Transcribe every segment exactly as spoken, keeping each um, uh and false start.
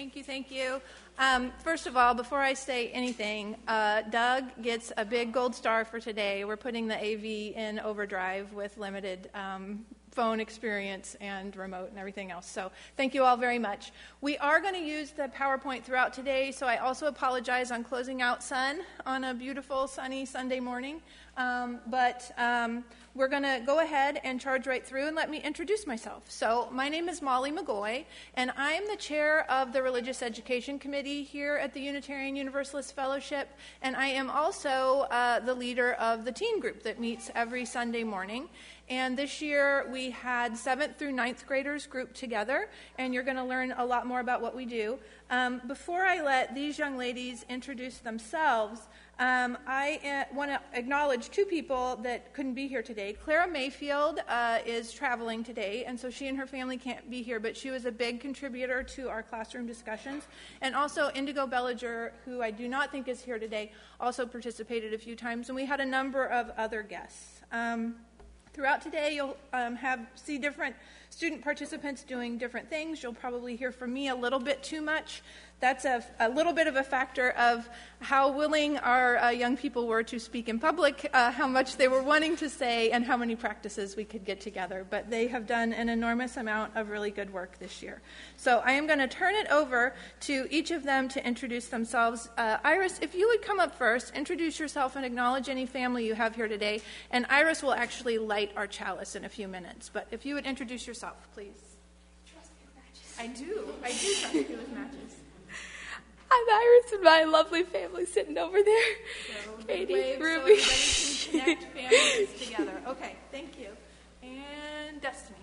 Thank you, thank you. Um, first of all, before I say anything, uh, Doug gets a big gold star for today. We're putting the A V in overdrive with limited um, phone experience and remote and everything else. So thank you all very much. We are going to use the PowerPoint throughout today, so I also apologize on closing out sun on a beautiful sunny Sunday morning. Um, but um, we're going to go ahead and charge right through, and let me introduce myself. So my name is Molly McGoy, and I am the chair of the Religious Education Committee here at the Unitarian Universalist Fellowship, and I am also uh, the leader of the teen group that meets every Sunday morning. And this year we had seventh through ninth graders grouped together, and you're going to learn a lot more about what we do. Um, before I let these young ladies introduce themselves, um, I uh, want to acknowledge two people that couldn't be here today. Clara Mayfield uh, is traveling today, and so she and her family can't be here, but she was a big contributor to our classroom discussions. And also Indigo Bellinger, who I do not think is here today, also participated a few times, and we had a number of other guests. Um, Throughout today, you'll um, have see different student participants doing different things. You'll probably hear from me a little bit too much. That's a, a little bit of a factor of how willing our uh, young people were to speak in public, uh, how much they were wanting to say, and how many practices we could get together. But they have done an enormous amount of really good work this year. So I am going to turn it over to each of them to introduce themselves. Uh, Iris, if you would come up first, introduce yourself and acknowledge any family you have here today. And Iris will actually light our chalice in a few minutes. But if you would introduce yourself, please. Trust me with matches. I do. I do trust you with matches. I'm Iris and my lovely family sitting over there. So, Katie, wave Ruby. So everybody can connect families together. Okay, thank you. And Destiny.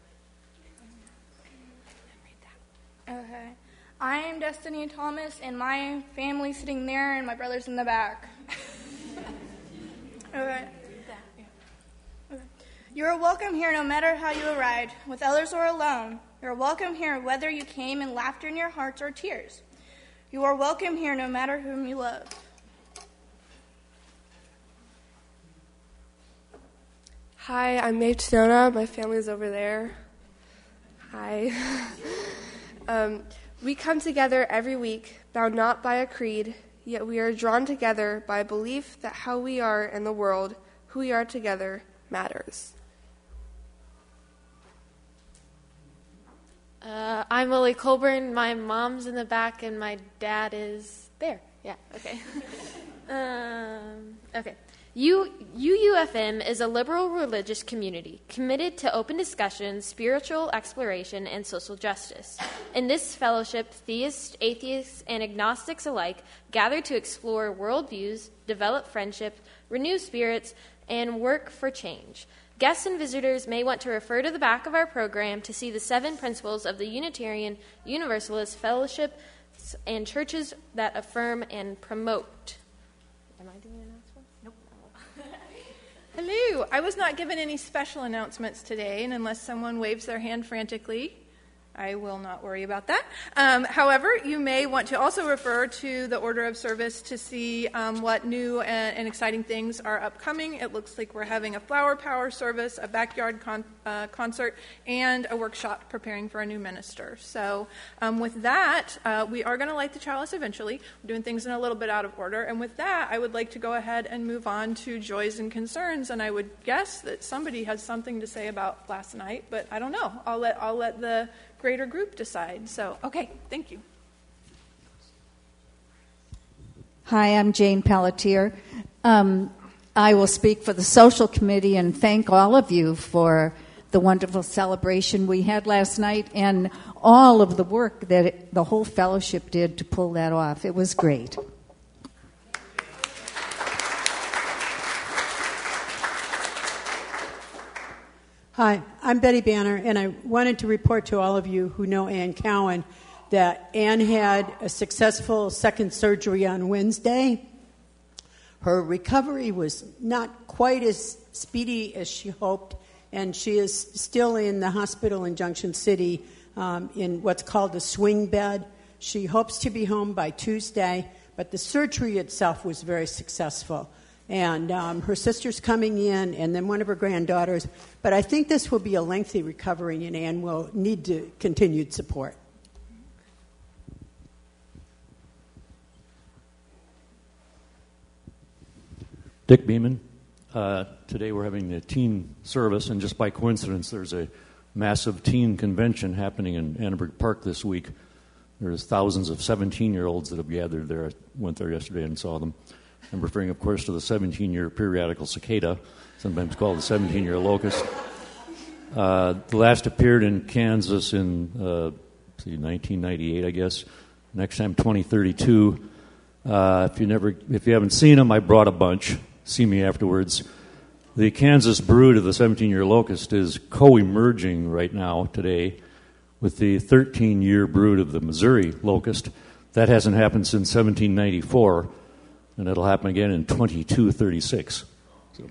Okay. I am Destiny Thomas, and my family's sitting there, and my brother's in the back. Okay. Okay. You are welcome here no matter how you arrived, with others or alone. You are welcome here whether you came in laughter in your hearts or tears. You are welcome here no matter whom you love. Hi, I'm Maeve Tadona. My family's over there. Hi. um, we come together every week, bound not by a creed, yet we are drawn together by a belief that how we are in the world, who we are together, matters. Uh, I'm Lily Colburn. My mom's in the back, and my dad is there. Yeah, okay. um, okay. U- UUFM is a liberal religious community committed to open discussion, spiritual exploration, and social justice. In this fellowship, theists, atheists, and agnostics alike gather to explore worldviews, develop friendship, renew spirits, and work for change. Guests and visitors may want to refer to the back of our program to see the seven principles of the Unitarian Universalist Fellowship and churches that affirm and promote. Am I doing an announcement? Nope. Hello. I was not given any special announcements today, and unless someone waves their hand frantically, I will not worry about that. Um, however, you may want to also refer to the order of service to see um, what new and, and exciting things are upcoming. It looks like we're having a flower power service, a backyard con- uh, concert, and a workshop preparing for a new minister. So um, with that, uh, we are going to light the chalice eventually. We're doing things in a little bit out of order. And with that, I would like to go ahead and move on to joys and concerns. And I would guess that somebody has something to say about last night, but I don't know. I'll let I'll let the greater group decide. So, okay, thank you. Hi, I'm Jane Pelletier. Um, I will speak for the social committee and thank all of you for the wonderful celebration we had last night and all of the work that it, the whole fellowship did to pull that off. It was great. Hi, I'm Betty Banner, and I wanted to report to all of you who know Ann Cowan that Ann had a successful second surgery on Wednesday. Her recovery was not quite as speedy as she hoped, and she is still in the hospital in Junction City um, in what's called a swing bed. She hopes to be home by Tuesday, but the surgery itself was very successful. And um, her sister's coming in, and then one of her granddaughters. But I think this will be a lengthy recovery, and Ann will need to continued support. Dick Beeman. Uh, today we're having the teen service, and just by coincidence, there's a massive teen convention happening in Annenberg Park this week. There's thousands of seventeen-year-olds that have gathered there. I went there yesterday and saw them. I'm referring, of course, to the seventeen-year periodical cicada, sometimes called the seventeen-year locust. Uh, the last appeared in Kansas in uh, see, nineteen ninety-eight, I guess. Next time, twenty thirty-two. Uh, if you never, if you haven't seen them, I brought a bunch. See me afterwards. The Kansas brood of the seventeen-year locust is co-emerging right now today with the thirteen-year brood of the Missouri locust. That hasn't happened since seventeen ninety-four, and it'll happen again in twenty-two thirty-six. So.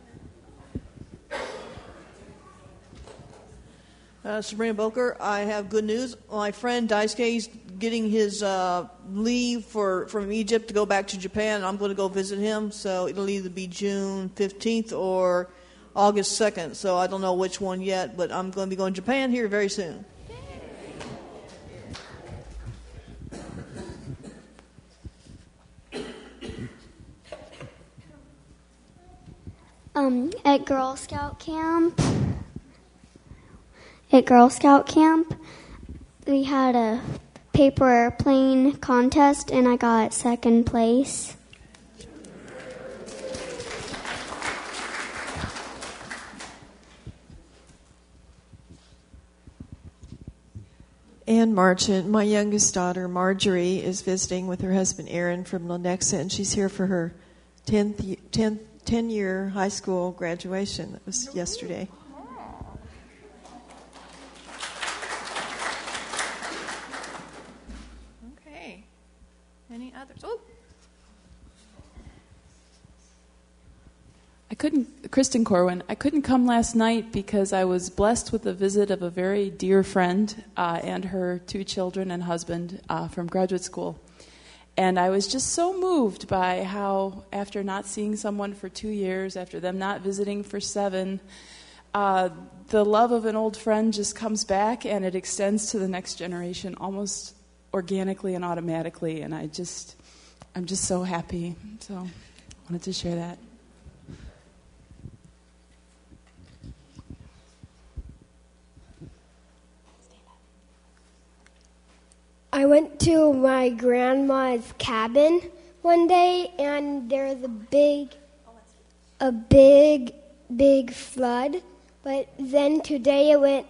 Uh, Sabrina Boker, I have good news. My friend Daisuke is getting his uh, leave for from Egypt to go back to Japan. I'm going to go visit him, so it'll either be June fifteenth or August second. So I don't know which one yet, but I'm going to be going to Japan here very soon. Um, at Girl Scout camp, at Girl Scout camp, we had a paper airplane contest, and I got second place. Ann Marchant, my youngest daughter, Marjorie, is visiting with her husband, Aaron, from Lenexa, and she's here for her tenth, tenth, ten-year high school graduation. That was yesterday. Okay. Any others? Oh. I couldn't, Kristen Corwin, I couldn't come last night because I was blessed with the visit of a very dear friend uh, and her two children and husband uh, from graduate school. And I was just so moved by how, after not seeing someone for two years, after them not visiting for seven, uh, the love of an old friend just comes back and it extends to the next generation almost organically and automatically. And I just, I'm just so happy. So I wanted to share that. I went to my grandma's cabin one day, and there was a big, a big, big flood. But then today it went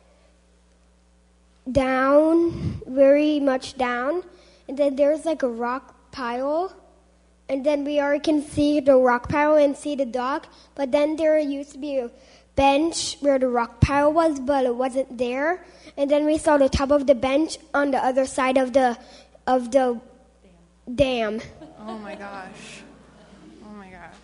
down, very much down, and then there's like a rock pile, and then we already can see the rock pile and see the dock. But then there used to be a bench where the rock pile was, but it wasn't there. And then we saw the top of the bench on the other side of the of the dam. dam. Oh my gosh. Oh my gosh.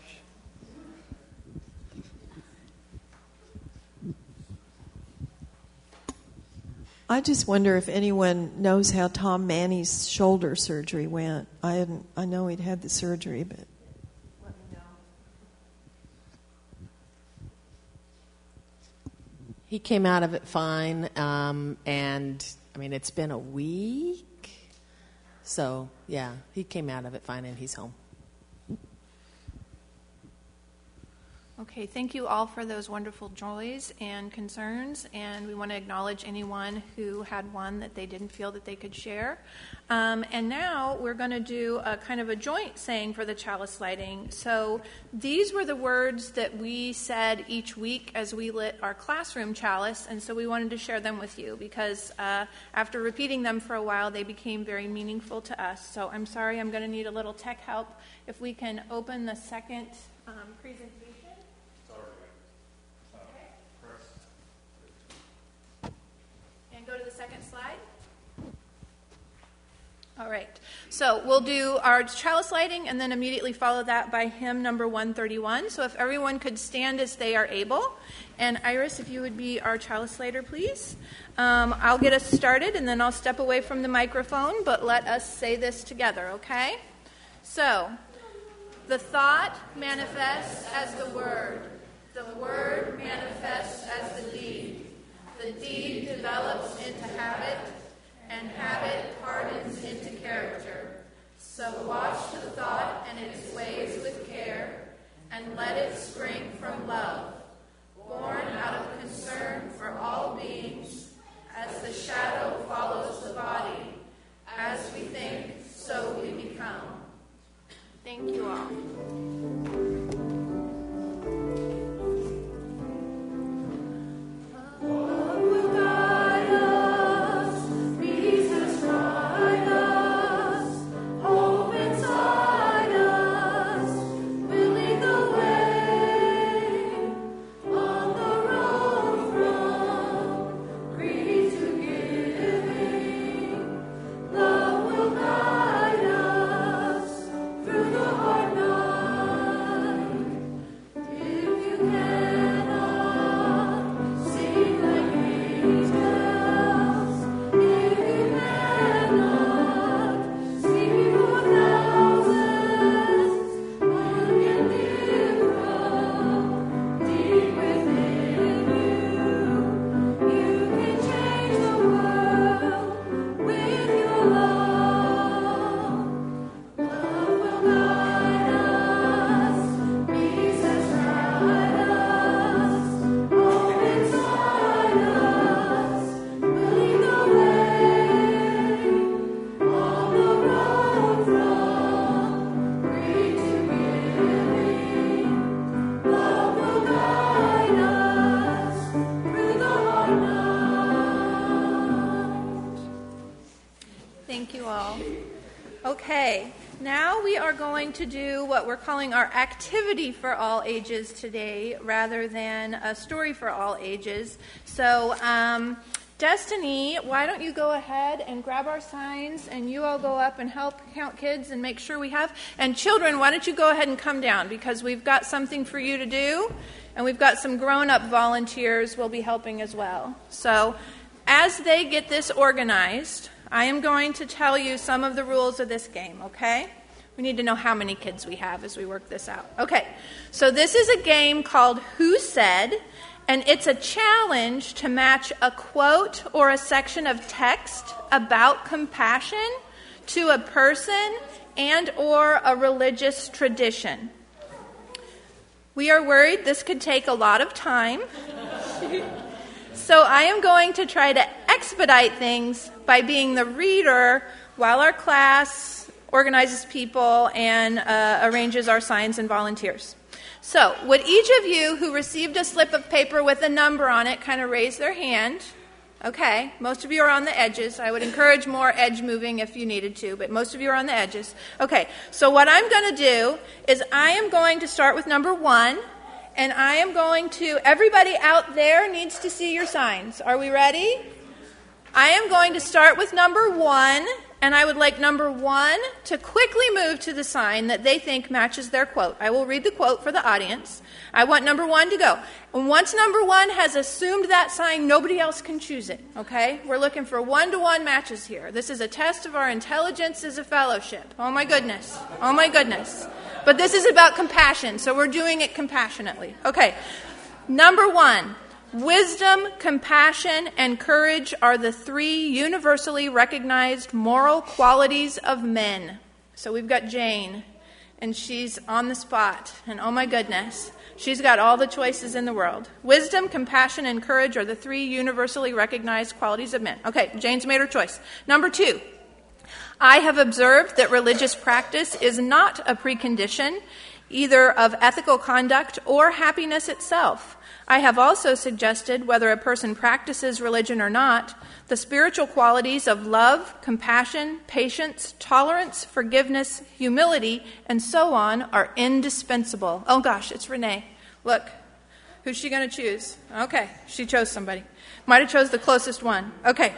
I just wonder if anyone knows how Tom Manny's shoulder surgery went. I hadn't. I know he'd had the surgery, but. Let me know. He came out of it fine, um, and, I mean, it's been a week. So, yeah, he came out of it fine, and he's home. Okay, thank you all for those wonderful joys and concerns, and we want to acknowledge anyone who had one that they didn't feel that they could share. Um, and now we're going to do a kind of a joint saying for the chalice lighting. So these were the words that we said each week as we lit our classroom chalice, and so we wanted to share them with you because uh, after repeating them for a while, they became very meaningful to us. So I'm sorry, I'm going to need a little tech help. If we can open the second um, presentation. Go to the second slide. All right. So we'll do our chalice lighting and then immediately follow that by hymn number one thirty-one. So if everyone could stand as they are able. And Iris, if you would be our chalice lighter, please. Um, I'll get us started and then I'll step away from the microphone, but let us say this together, okay? So, the thought manifests as the word. The word manifests as the deed. The deed develops into habit, and habit hardens into character. So watch the thought and its ways with care, Thank you all. Okay, now we are going to do what we're calling our activity for all ages today rather than a story for all ages. So, um, Destiny, why don't you go ahead and grab our signs and you all go up and help count kids and make sure we have. And children, why don't you go ahead and come down because we've got something for you to do and we've got some grown-up volunteers will be helping as well. So as they get this organized, I am going to tell you some of the rules of this game, okay? We need to know how many kids we have as we work this out. Okay, so this is a game called Who Said? And it's a challenge to match a quote or a section of text about compassion to a person and or a religious tradition. We are worried this could take a lot of time. So I am going to try to expedite things by being the reader while our class organizes people and uh, arranges our signs and volunteers. So, would each of you who received a slip of paper with a number on it kind of raise their hand? Okay, most of you are on the edges. I would encourage more edge moving if you needed to, but most of you are on the edges. Okay, so what I'm going to do is I am going to start with number one, and I am going to, everybody out there needs to see your signs. Are we ready? I am going to start with number one, and I would like number one to quickly move to the sign that they think matches their quote. I will read the quote for the audience. I want number one to go. And once number one has assumed that sign, nobody else can choose it, okay? We're looking for one-to-one matches here. This is a test of our intelligence as a fellowship. Oh, my goodness. Oh, my goodness. But this is about compassion, so we're doing it compassionately. Okay, number one. Wisdom, compassion, and courage are the three universally recognized moral qualities of men. So we've got Jane, and she's on the spot. And oh my goodness, she's got all the choices in the world. Wisdom, compassion, and courage are the three universally recognized qualities of men. Okay, Jane's made her choice. Number two, I have observed that religious practice is not a precondition either of ethical conduct or happiness itself. I have also suggested, whether a person practices religion or not, the spiritual qualities of love, compassion, patience, tolerance, forgiveness, humility, and so on are indispensable. Oh gosh, it's Renee. Look, who's she going to choose? Okay, she chose somebody. Might have chose the closest one. Okay.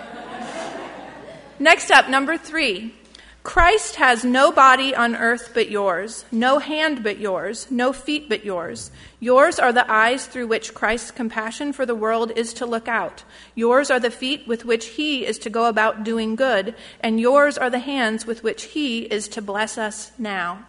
Next up, number three. Christ has no body on earth but yours, no hand but yours, no feet but yours. Yours are the eyes through which Christ's compassion for the world is to look out. Yours are the feet with which he is to go about doing good, and yours are the hands with which he is to bless us now.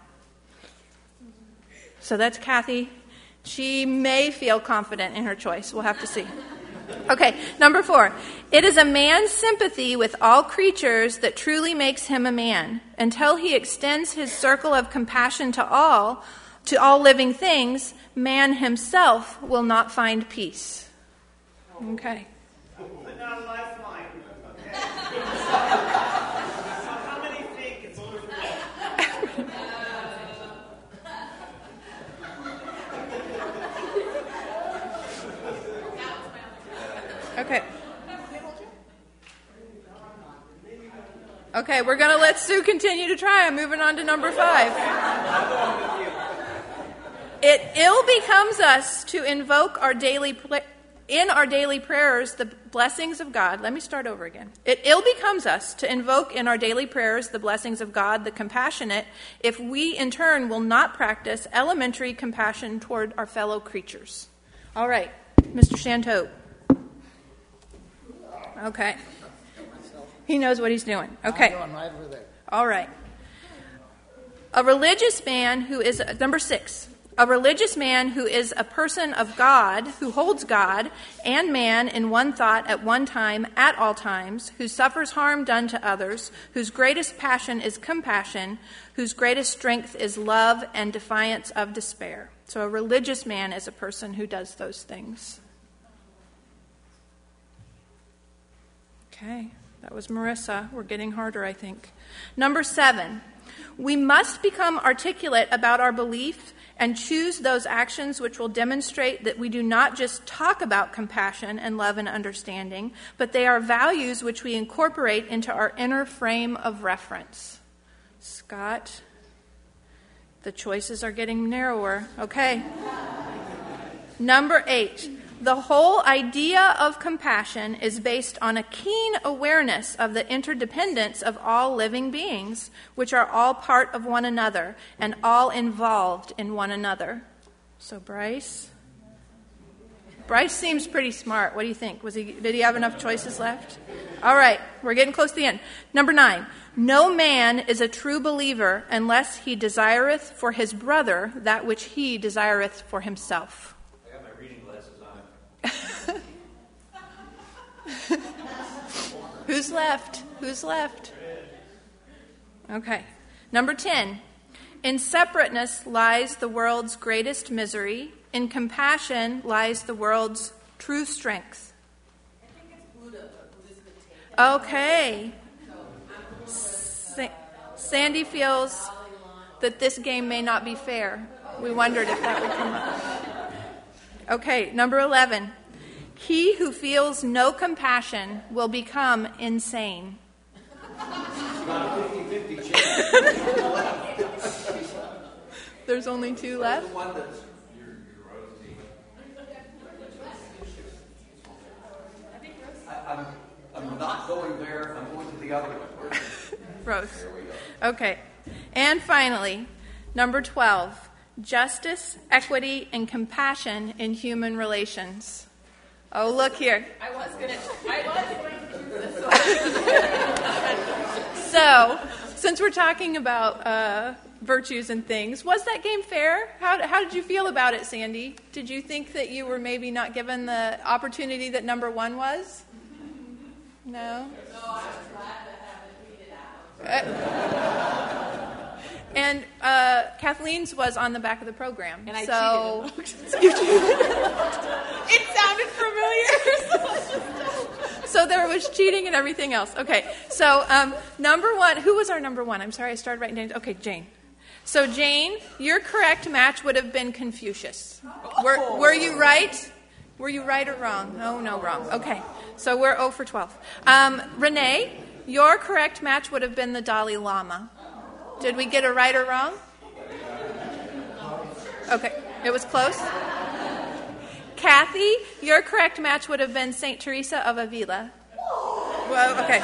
So that's Kathy. She may feel confident in her choice. We'll have to see. Okay, number four. It is a man's sympathy with all creatures that truly makes him a man. Until he extends his circle of compassion to all, to all living things, man himself will not find peace. Okay. But not a lifeline. Okay. How many think it's over for you? Okay. Okay, we're going to let Sue continue to try. I'm moving on to number five. It ill becomes us to invoke our daily pl- in our daily prayers the blessings of God. Let me start over again. It ill becomes us to invoke in our daily prayers the blessings of God, the compassionate, if we in turn will not practice elementary compassion toward our fellow creatures. All right, Mister Shanto. Okay. He knows what he's doing. Okay. I'm right over there. All right. A religious man who is, number six, a religious man who is a person of God, who holds God and man in one thought at one time, at all times, who suffers harm done to others, whose greatest passion is compassion, whose greatest strength is love and defiance of despair. So a religious man is a person who does those things. Okay, that was Marissa. We're getting harder, I think. Number seven, we must become articulate about our belief and choose those actions which will demonstrate that we do not just talk about compassion and love and understanding, but they are values which we incorporate into our inner frame of reference. Scott, the choices are getting narrower. Okay. Number eight. The whole idea of compassion is based on a keen awareness of the interdependence of all living beings, which are all part of one another and all involved in one another. So Bryce? Bryce seems pretty smart. What do you think? Was he? Did he have enough choices left? All right, we're getting close to the end. Number nine. No man is a true believer unless he desireth for his brother that which he desireth for himself. Who's left? Who's left? Okay. Number ten. In separateness lies the world's greatest misery. In compassion lies the world's true strength. Okay. Sa- Sandy feels that this game may not be fair. We wondered if that would come up. Okay, number eleven. He who feels no compassion will become insane. There's only two left. I'm, I'm not going there. I'm going to the other one. Rose. Okay. And finally, number twelve. Justice, equity, and compassion in human relations. Oh, look here. I was going to I was going to choose this one. So, since we're talking about uh, virtues and things, was that game fair? How, how did you feel about it, Sandy? Did you think that you were maybe not given the opportunity that number one was? No? No, I was glad to have it weeded out. Uh, and uh, Kathleen's was on the back of the program. And I so cheated. It sounded familiar. So there was cheating and everything else. Okay, so um, number one, who was our number one? I'm sorry, I started writing down. Okay, Jane. So Jane, your correct match would have been Confucius. Were, were you right? Were you right or wrong? Oh, no, wrong. Okay, so we're zero for twelve. Um, Renee, your correct match would have been the Dalai Lama. Did we get a right or wrong? Okay, it was close. Kathy, your correct match would have been Saint Teresa of Avila. Well, okay.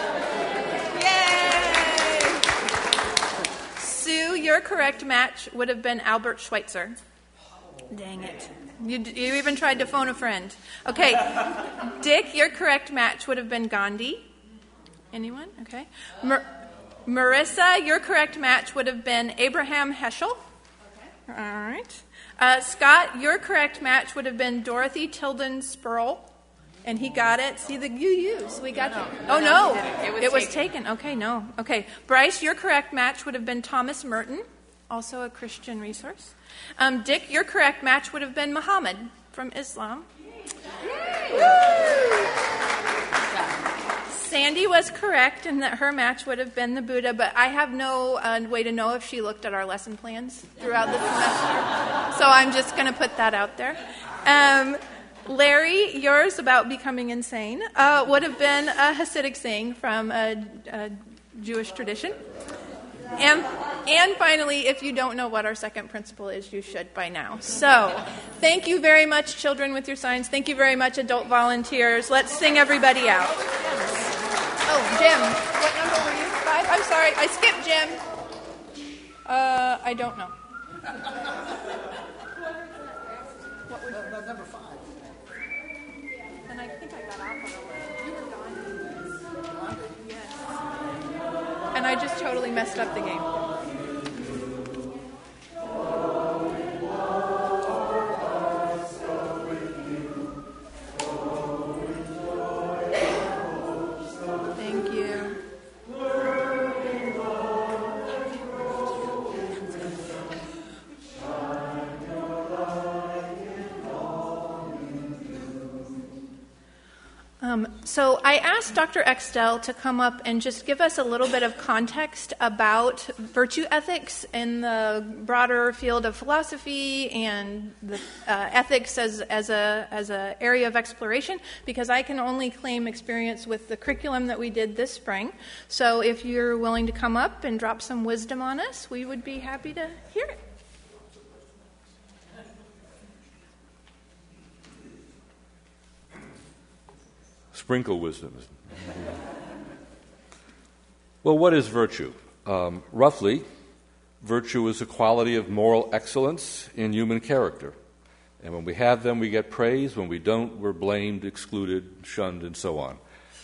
Yay! Sue, your correct match would have been Albert Schweitzer. Dang it. You, you even tried to phone a friend. Okay. Dick, your correct match would have been Gandhi. Anyone? Okay. Mar- Marissa, your correct match would have been Abraham Heschel. Okay. All right. Uh, Scott, your correct match would have been Dorothy Tilden Spurl. And he got it. See the U U's. We got no, it. no, Oh, no, no. it, it was, it was taken. taken. Okay, no. Okay. Bryce, your correct match would have been Thomas Merton, also a Christian resource. Um, Dick, your correct match would have been Muhammad from Islam. Sandy was correct in that her match would have been the Buddha, but I have no uh, way to know if she looked at our lesson plans throughout the semester. So I'm just going to put that out there. Um, Larry, yours about becoming insane uh, would have been a Hasidic saying from a, a Jewish tradition. And, and finally, if you don't know what our second principle is, you should by now. So thank you very much, children with your signs. Thank you very much, adult volunteers. Let's sing everybody out. Oh, Jim, what number were you? Five? I'm sorry, I skipped Jim. Uh, I don't know. What was no, number five. And I think I got off on it. You were gone. Yes. And I just totally messed up the game. Thank you. Um, so I asked Doctor Extel to come up and just give us a little bit of context about virtue ethics in the broader field of philosophy and the, uh, ethics as, as a as a area of exploration, because I can only claim experience with the curriculum that we did this spring. So if you're willing to come up and drop some wisdom on us, we would be happy to hear it. Sprinkle wisdom. Well, what is virtue? Um, roughly, virtue is a quality of moral excellence in human character. And when we have them, we get praise. When we don't, we're blamed, excluded, shunned, and so on.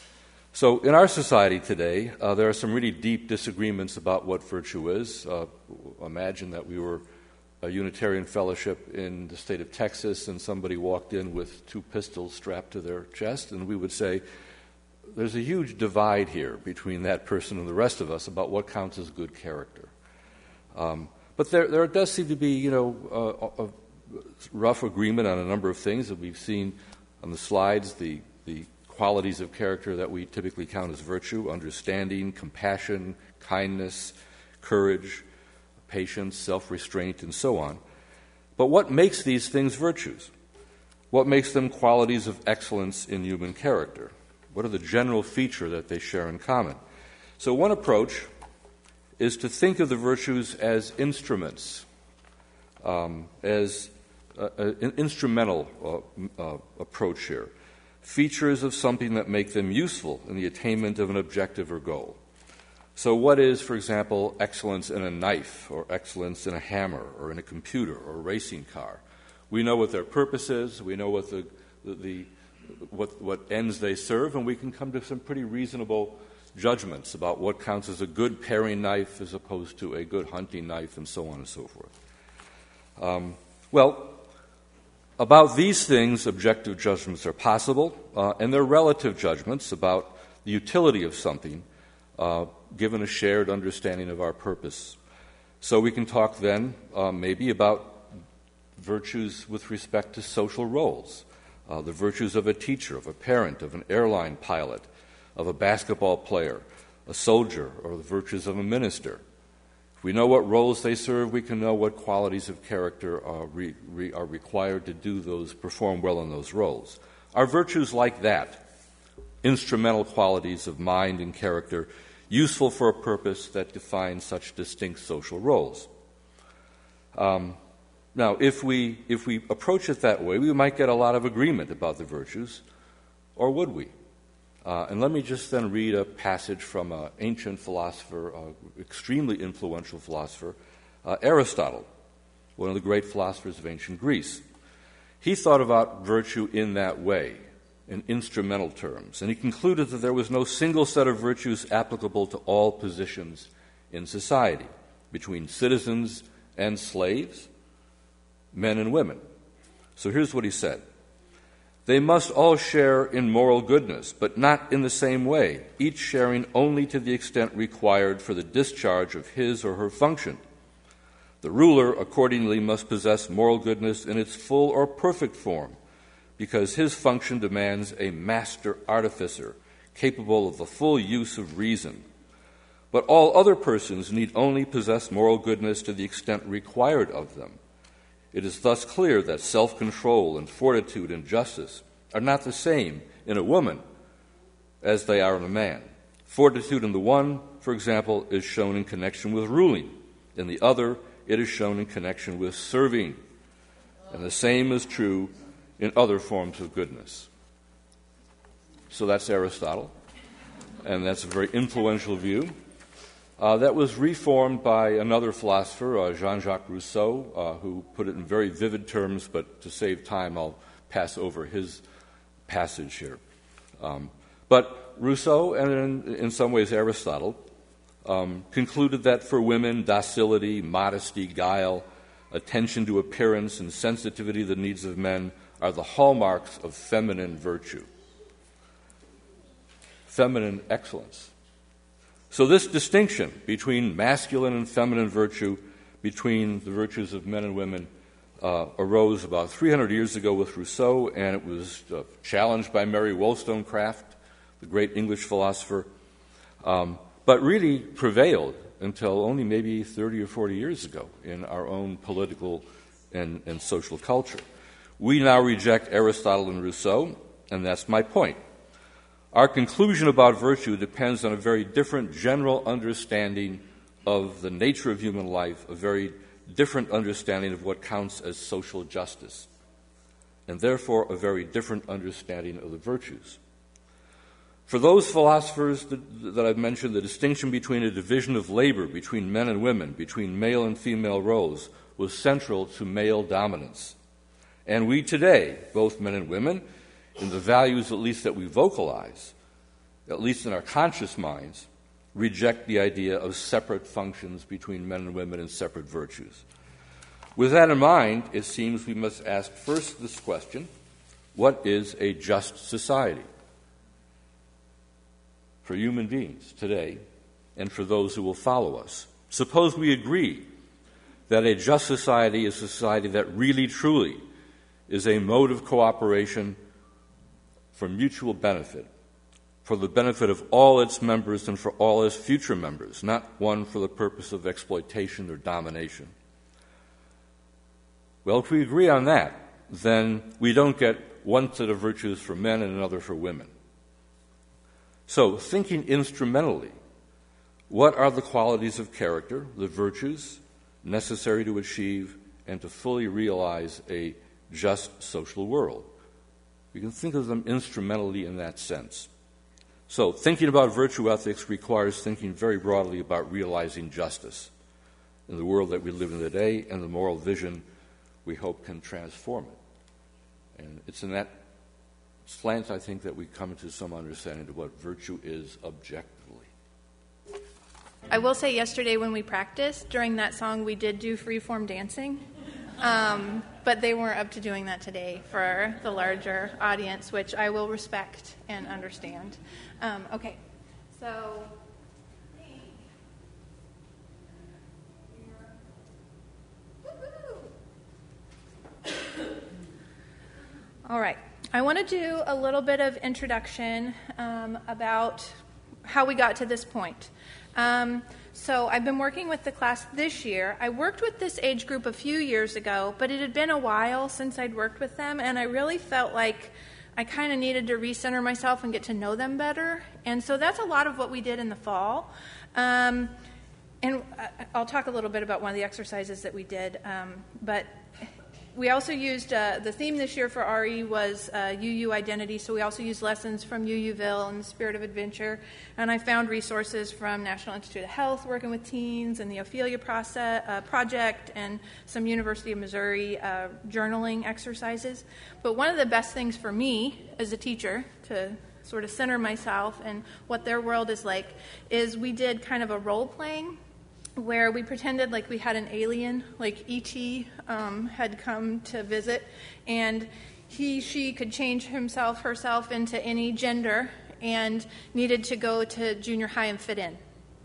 So in our society today, uh, there are some really deep disagreements about what virtue is. Uh, imagine that we were a Unitarian fellowship in the state of Texas, and somebody walked in with two pistols strapped to their chest, and we would say, there's a huge divide here between that person and the rest of us about what counts as good character. Um, but there, there does seem to be, you know, a, a rough agreement on a number of things that we've seen on the slides, the, the qualities of character that we typically count as virtue: understanding, compassion, kindness, courage, patience, self-restraint, and so on. But what makes these things virtues? What makes them qualities of excellence in human character? What are the general features that they share in common? So one approach is to think of the virtues as instruments, um, as uh, an instrumental uh, uh, approach here, features of something that make them useful in the attainment of an objective or goal. So what is, for example, excellence in a knife, or excellence in a hammer, or in a computer, or a racing car? We know what their purpose is, we know what the, the, the what, what ends they serve, and we can come to some pretty reasonable judgments about what counts as a good paring knife as opposed to a good hunting knife, and so on and so forth. Um, well, about these things, objective judgments are possible, uh, and they're relative judgments about the utility of something, uh, given a shared understanding of our purpose. So we can talk then uh, maybe about virtues with respect to social roles, uh, the virtues of a teacher, of a parent, of an airline pilot, of a basketball player, a soldier, or the virtues of a minister. If we know what roles they serve, we can know what qualities of character are, re- re- are required to do those, perform well in those roles. Are virtues like that, instrumental qualities of mind and character, useful for a purpose that defines such distinct social roles? Um, now, if we if we approach it that way, we might get a lot of agreement about the virtues, or would we? Uh, and let me just then read a passage from an ancient philosopher, uh, extremely influential philosopher, uh, Aristotle, one of the great philosophers of ancient Greece. He thought about virtue in that way, in instrumental terms, and he concluded that there was no single set of virtues applicable to all positions in society, between citizens and slaves, men and women. So here's what he said. They must all share in moral goodness, but not in the same way, each sharing only to the extent required for the discharge of his or her function. The ruler, accordingly, must possess moral goodness in its full or perfect form, because his function demands a master artificer, capable of the full use of reason. But all other persons need only possess moral goodness to the extent required of them. It is thus clear that self-control and fortitude and justice are not the same in a woman as they are in a man. Fortitude in the one, for example, is shown in connection with ruling. In the other, it is shown in connection with serving. And the same is true in other forms of goodness. So that's Aristotle, and that's a very influential view. Uh, that was reformed by another philosopher, uh, Jean-Jacques Rousseau, uh, who put it in very vivid terms, but to save time, I'll pass over his passage here. Um, but Rousseau, and in, in some ways Aristotle, um, concluded that for women, docility, modesty, guile, attention to appearance, and sensitivity to the needs of men are the hallmarks of feminine virtue, feminine excellence. So this distinction between masculine and feminine virtue, between the virtues of men and women, uh, arose about three hundred years ago with Rousseau, and it was uh, challenged by Mary Wollstonecraft, the great English philosopher, um, but really prevailed until only maybe thirty or forty years ago in our own political and, and social culture. We now reject Aristotle and Rousseau, and that's my point. Our conclusion about virtue depends on a very different general understanding of the nature of human life, a very different understanding of what counts as social justice, and therefore a very different understanding of the virtues. For those philosophers that, that I've mentioned, the distinction between a division of labor between men and women, between male and female roles, was central to male dominance. And we today, both men and women, in the values at least that we vocalize, at least in our conscious minds, reject the idea of separate functions between men and women and separate virtues. With that in mind, it seems we must ask first this question: what is a just society for human beings today and for those who will follow us? Suppose we agree that a just society is a society that really, truly is a mode of cooperation for mutual benefit, for the benefit of all its members and for all its future members, not one for the purpose of exploitation or domination. Well, if we agree on that, then we don't get one set of virtues for men and another for women. So, thinking instrumentally, what are the qualities of character, the virtues, necessary to achieve and to fully realize a just social world? We can think of them instrumentally in that sense. So, thinking about virtue ethics requires thinking very broadly about realizing justice in the world that we live in today, and the moral vision we hope can transform it. And it's in that slant, I think, that we come to some understanding of what virtue is objectively. I will say yesterday when we practiced, during that song we did do free-form dancing, um, but they weren't up to doing that today for the larger audience, which I will respect and understand. Um, okay, so... All right. I want to do a little bit of introduction um, about how we got to this point. Um, so I've been working with the class this year. I worked with this age group a few years ago, but it had been a while since I'd worked with them, and I really felt like I kind of needed to recenter myself and get to know them better. And so that's a lot of what we did in the fall. Um, and I'll talk a little bit about one of the exercises that we did, um, but we also used, uh, the theme this year for R E was uh, U U identity, so we also used lessons from U U-ville and the Spirit of Adventure, and I found resources from National Institute of Health working with teens and the Ophelia process, uh, Project and some University of Missouri uh, journaling exercises. But one of the best things for me as a teacher to sort of center myself and what their world is like is we did kind of a role-playing where we pretended like we had an alien, like E T um, had come to visit, and he, she could change himself, herself into any gender and needed to go to junior high and fit in.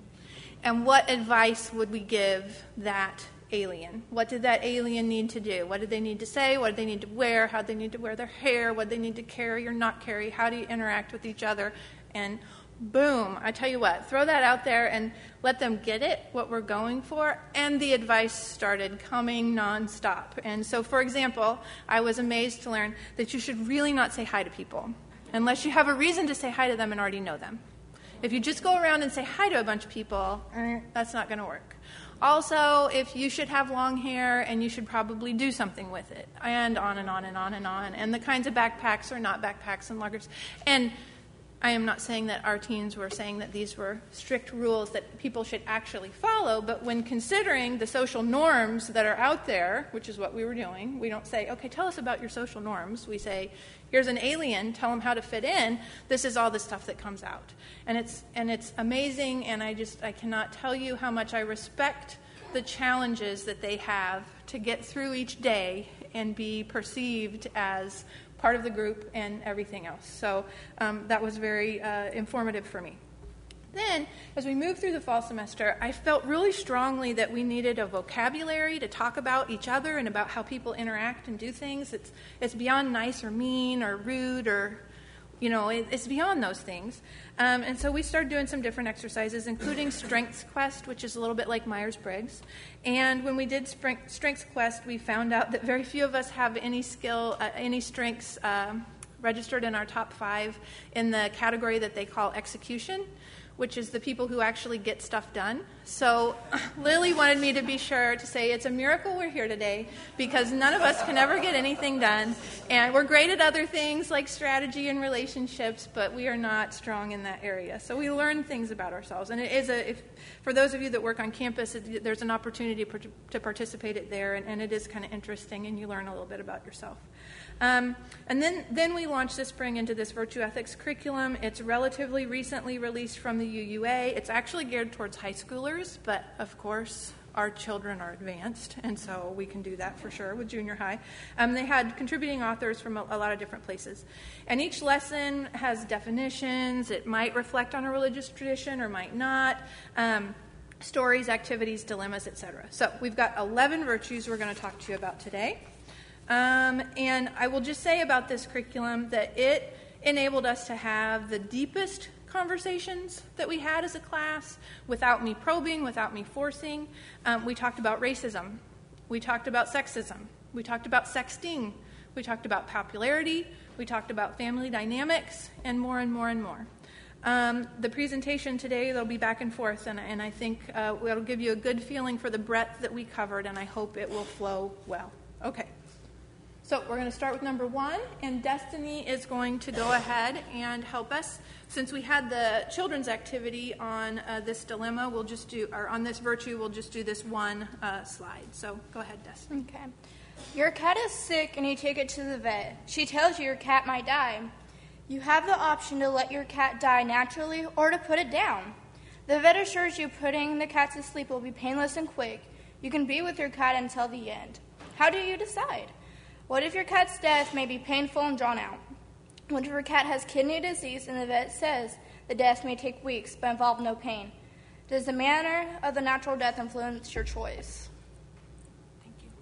And what advice would we give that alien? What did that alien need to do? What did they need to say? What did they need to wear? How did they need to wear their hair? What did they need to carry or not carry? How do you interact with each other? And boom, I tell you what, throw that out there and let them get it, what we're going for, and the advice started coming nonstop. And so, for example, I was amazed to learn that you should really not say hi to people unless you have a reason to say hi to them and already know them. If you just go around and say hi to a bunch of people, that's not going to work. Also, if you should have long hair and you should probably do something with it, and on and on and on and on. And the kinds of backpacks are not backpacks and luggers. And I am not saying that our teens were saying that these were strict rules that people should actually follow, but when considering the social norms that are out there, which is what we were doing, we don't say, okay, tell us about your social norms. We say, here's an alien, tell them how to fit in. This is all the stuff that comes out. And it's and it's amazing, and I just I cannot tell you how much I respect the challenges that they have to get through each day and be perceived as part of the group and everything else. So um, that was very uh, informative for me. Then, as we moved through the fall semester, I felt really strongly that we needed a vocabulary to talk about each other and about how people interact and do things. It's it's beyond nice or mean or rude or, you know, it, it's beyond those things. Um, and so we started doing some different exercises, including Strengths Quest, which is a little bit like Myers-Briggs. And when we did Strength, Strengths Quest, we found out that very few of us have any skill, uh, any strengths um, registered in our top five in the category that they call execution, which is the people who actually get stuff done. So Lily wanted me to be sure to say it's a miracle we're here today because none of us can ever get anything done. And we're great at other things like strategy and relationships, but we are not strong in that area. So we learn things about ourselves. And it is a, if, for those of you that work on campus, it, there's an opportunity per, to participate it there, and, and it is kind of interesting, and you learn a little bit about yourself. Um, and then, then we launched this spring into this virtue ethics curriculum. It's relatively recently released from the U U A. It's actually geared towards high schoolers, but of course our children are advanced, and so we can do that for sure with junior high. Um, they had contributing authors from a, a lot of different places. And each lesson has definitions. It might reflect on a religious tradition or might not. Um, stories, activities, dilemmas, et cetera. So we've got eleven virtues we're going to talk to you about today. Um, and I will just say about this curriculum that it enabled us to have the deepest conversations that we had as a class without me probing, without me forcing. Um, we talked about racism. We talked about sexism. We talked about sexting. We talked about popularity. We talked about family dynamics, and more and more and more. Um, the presentation today, they'll be back and forth, and, and I think uh, it'll give you a good feeling for the breadth that we covered, and I hope it will flow well. Okay. So we're going to start with number one, and Destiny is going to go ahead and help us. Since we had the children's activity on uh, this dilemma, we'll just do, or on this virtue, we'll just do this one uh, slide. So go ahead, Destiny. Okay. Your cat is sick and you take it to the vet. She tells you your cat might die. You have the option to let your cat die naturally or to put it down. The vet assures you putting the cat to sleep will be painless and quick. You can be with your cat until the end. How do you decide? What if your cat's death may be painful and drawn out? What if your cat has kidney disease and the vet says the death may take weeks but involve no pain? Does the manner of the natural death influence your choice? Thank you.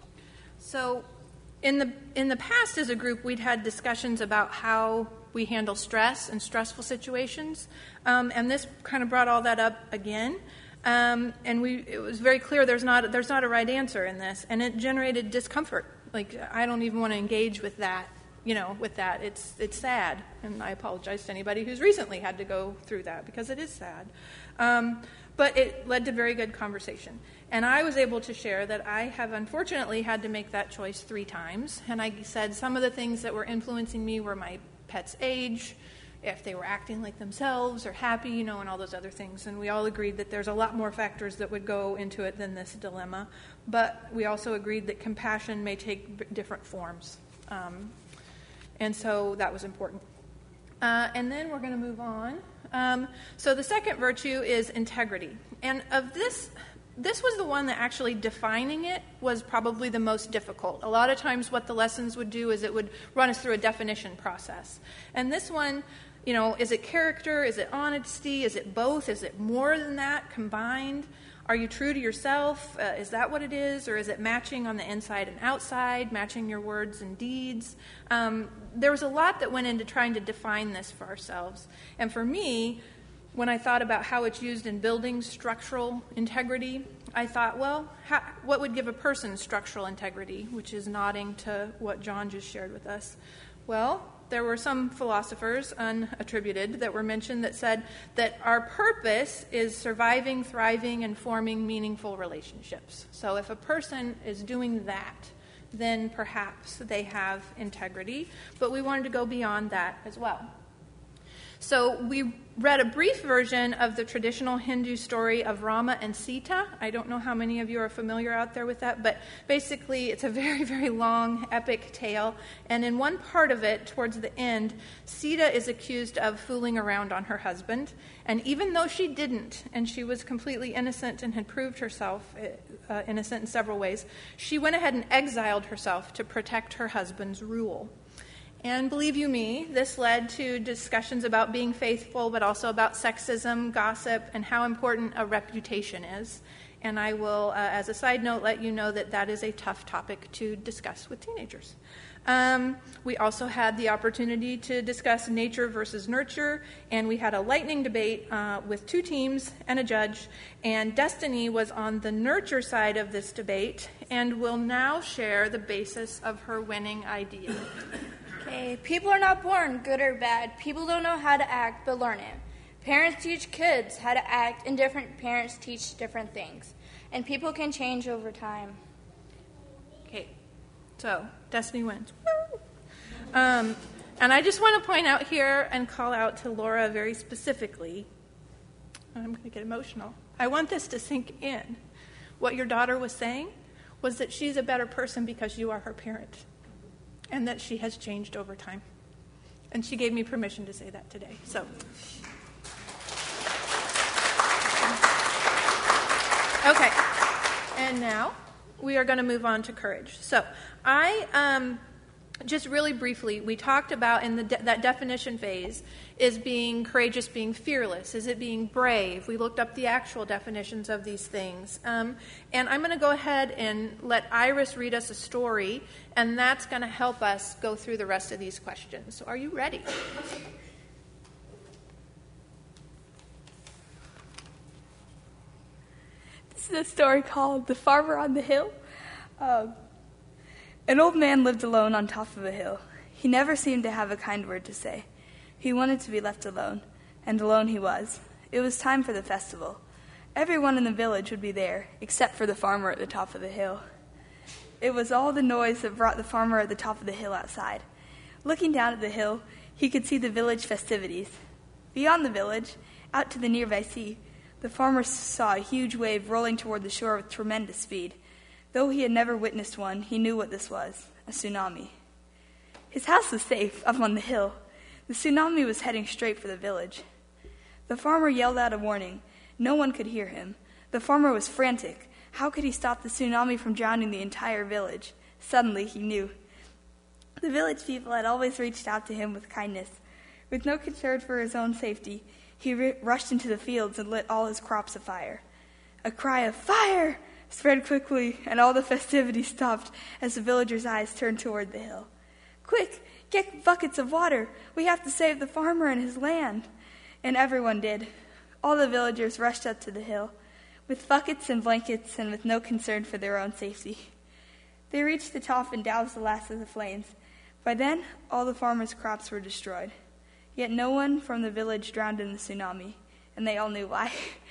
So in the in the past as a group, we'd had discussions about how we handle stress and stressful situations, um, and this kind of brought all that up again. Um, and we it was very clear there's not there's not a right answer in this, and it generated discomfort. Like, I don't even want to engage with that, you know, with that. It's it's sad, and I apologize to anybody who's recently had to go through that because it is sad. Um, but it led to very good conversation. And I was able to share that I have unfortunately had to make that choice three times. And I said some of the things that were influencing me were my pet's age, if they were acting like themselves or happy, you know, and all those other things. And we all agreed that there's a lot more factors that would go into it than this dilemma. But we also agreed that compassion may take b- different forms. Um, and so that was important. Uh, and then we're going to move on. Um, so the second virtue is integrity. And of this, this was the one that actually defining it was probably the most difficult. A lot of times what the lessons would do is it would run us through a definition process. And this one, you know, is it character? Is it honesty? Is it both? Is it more than that combined? Are you true to yourself? Uh, is that what it is? Or is it matching on the inside and outside, matching your words and deeds? Um, there was a lot that went into trying to define this for ourselves. And for me, when I thought about how it's used in building structural integrity, I thought, well, how, what would give a person structural integrity, which is nodding to what John just shared with us? Well, there were some philosophers, unattributed, that were mentioned that said that our purpose is surviving, thriving, and forming meaningful relationships. So if a person is doing that, then perhaps they have integrity. But we wanted to go beyond that as well. So we read a brief version of the traditional Hindu story of Rama and Sita. I don't know how many of you are familiar out there with that, but basically it's a very, very long, epic tale. And in one part of it, towards the end, Sita is accused of fooling around on her husband. And even though she didn't, and she was completely innocent and had proved herself uh, innocent in several ways, she went ahead and exiled herself to protect her husband's rule. And believe you me, this led to discussions about being faithful, but also about sexism, gossip, and how important a reputation is. And I will, uh, as a side note, let you know that that is a tough topic to discuss with teenagers. Um, we also had the opportunity to discuss nature versus nurture, and we had a lightning debate uh, with two teams and a judge, and Destiny was on the nurture side of this debate and will now share the basis of her winning idea. Okay, people are not born good or bad. People don't know how to act, but learn it. Parents teach kids how to act, and different parents teach different things. And people can change over time. Okay, so Destiny wins. Woo! Um, and I just want to point out here and call out to Laura very specifically. I'm going to get emotional. I want this to sink in. What your daughter was saying was that she's a better person because you are her parent, and that she has changed over time. And she gave me permission to say that today. So, okay. And now we are going to move on to courage. So, I um, just really briefly, we talked about in the de- that definition phase is being courageous, being fearless. Is it being brave? We looked up the actual definitions of these things. Um, and I'm going to go ahead and let Iris read us a story, and that's going to help us go through the rest of these questions. So are you ready? This is a story called The Farmer on the Hill. Um, an old man lived alone on top of a hill. He never seemed to have a kind word to say. He wanted to be left alone, and alone he was. It was time for the festival. Everyone in the village would be there, except for the farmer at the top of the hill. It was all the noise that brought the farmer at the top of the hill outside. Looking down at the hill, he could see the village festivities. Beyond the village, out to the nearby sea, the farmer saw a huge wave rolling toward the shore with tremendous speed. Though he had never witnessed one, he knew what this was, a tsunami. His house was safe, up on the hill. The tsunami was heading straight for the village. The farmer yelled out a warning. No one could hear him. The farmer was frantic. How could he stop the tsunami from drowning the entire village? Suddenly, he knew. The village people had always reached out to him with kindness. With no concern for his own safety, he r- rushed into the fields and lit all his crops afire. A cry of fire spread quickly, and all the festivities stopped as the villagers' eyes turned toward the hill. Quick, get buckets of water. We have to save the farmer and his land. And everyone did. All the villagers rushed up to the hill, with buckets and blankets and with no concern for their own safety. They reached the top and doused the last of the flames. By then, all the farmer's crops were destroyed. Yet no one from the village drowned in the tsunami, and they all knew why.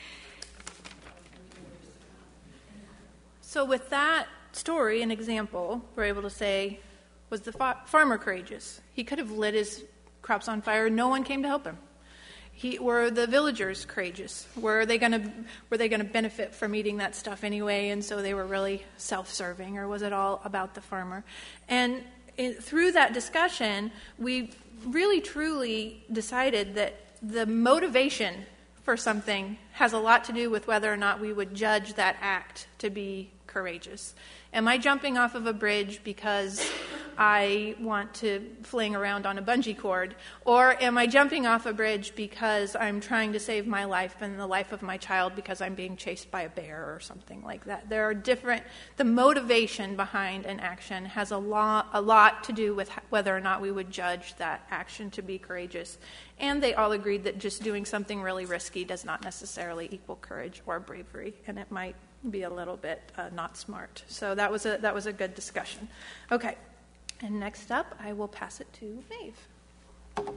So with that story, an example, we're able to say, was the fa- farmer courageous? He could have lit his crops on fire. No one came to help him. He, were the villagers courageous? Were they going to were they going to benefit from eating that stuff anyway, and so they were really self-serving, or was it all about the farmer? And in, through that discussion, we really truly decided that the motivation for something has a lot to do with whether or not we would judge that act to be courageous. Am I jumping off of a bridge because I want to fling around on a bungee cord? Or am I jumping off a bridge because I'm trying to save my life and the life of my child because I'm being chased by a bear or something like that? There are different, the motivation behind an action has a lot, a lot to do with whether or not we would judge that action to be courageous. And they all agreed that just doing something really risky does not necessarily equal courage or bravery, and it might be a little bit uh, not smart. So that was a that was a good discussion. Okay, and next up, I will pass it to Maeve.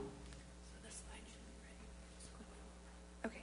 Okay.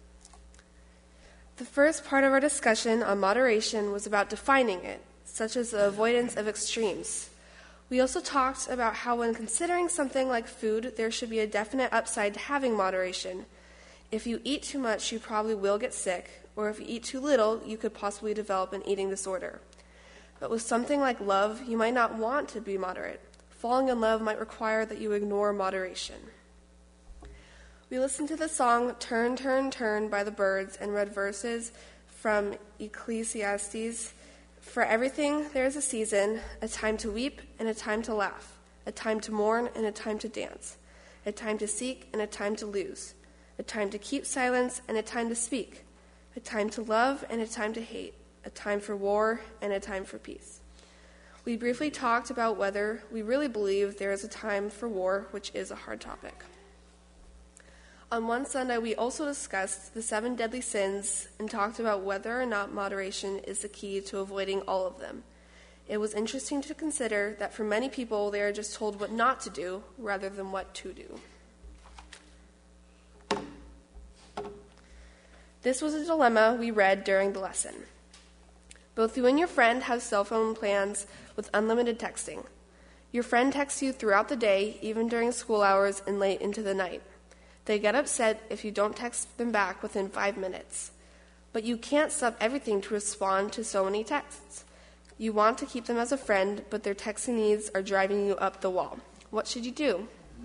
The first part of our discussion on moderation was about defining it, such as the avoidance of extremes. We also talked about how when considering something like food, there should be a definite upside to having moderation. If you eat too much, you probably will get sick, or if you eat too little, you could possibly develop an eating disorder. But with something like love, you might not want to be moderate. Falling in love might require that you ignore moderation. We listened to the song Turn, Turn, Turn by the Byrds and read verses from Ecclesiastes. For everything there is a season, a time to weep and a time to laugh, a time to mourn and a time to dance, a time to seek and a time to lose, a time to keep silence and a time to speak, a time to love and a time to hate, a time for war and a time for peace. We briefly talked about whether we really believe there is a time for war, which is a hard topic. On one Sunday, we also discussed the seven deadly sins and talked about whether or not moderation is the key to avoiding all of them. It was interesting to consider that for many people, they are just told what not to do rather than what to do. This was a dilemma we read during the lesson. Both you and your friend have cell phone plans with unlimited texting. Your friend texts you throughout the day, even during school hours and late into the night. They get upset if you don't text them back within five minutes. But you can't stop everything to respond to so many texts. You want to keep them as a friend, but their texting needs are driving you up the wall. What should you do?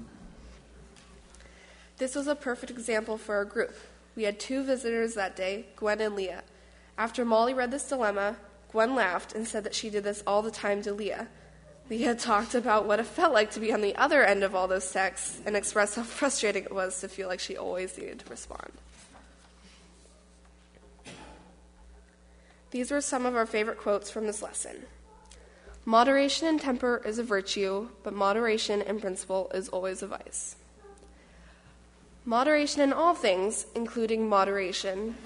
This was a perfect example for our group. We had two visitors that day, Gwen and Leah. After Molly read this dilemma, Gwen laughed and said that she did this all the time to Leah. Leah talked about what it felt like to be on the other end of all those texts and expressed how frustrating it was to feel like she always needed to respond. These were some of our favorite quotes from this lesson. Moderation and temper is a virtue, but moderation in principle is always a vice. Moderation in all things, including moderation.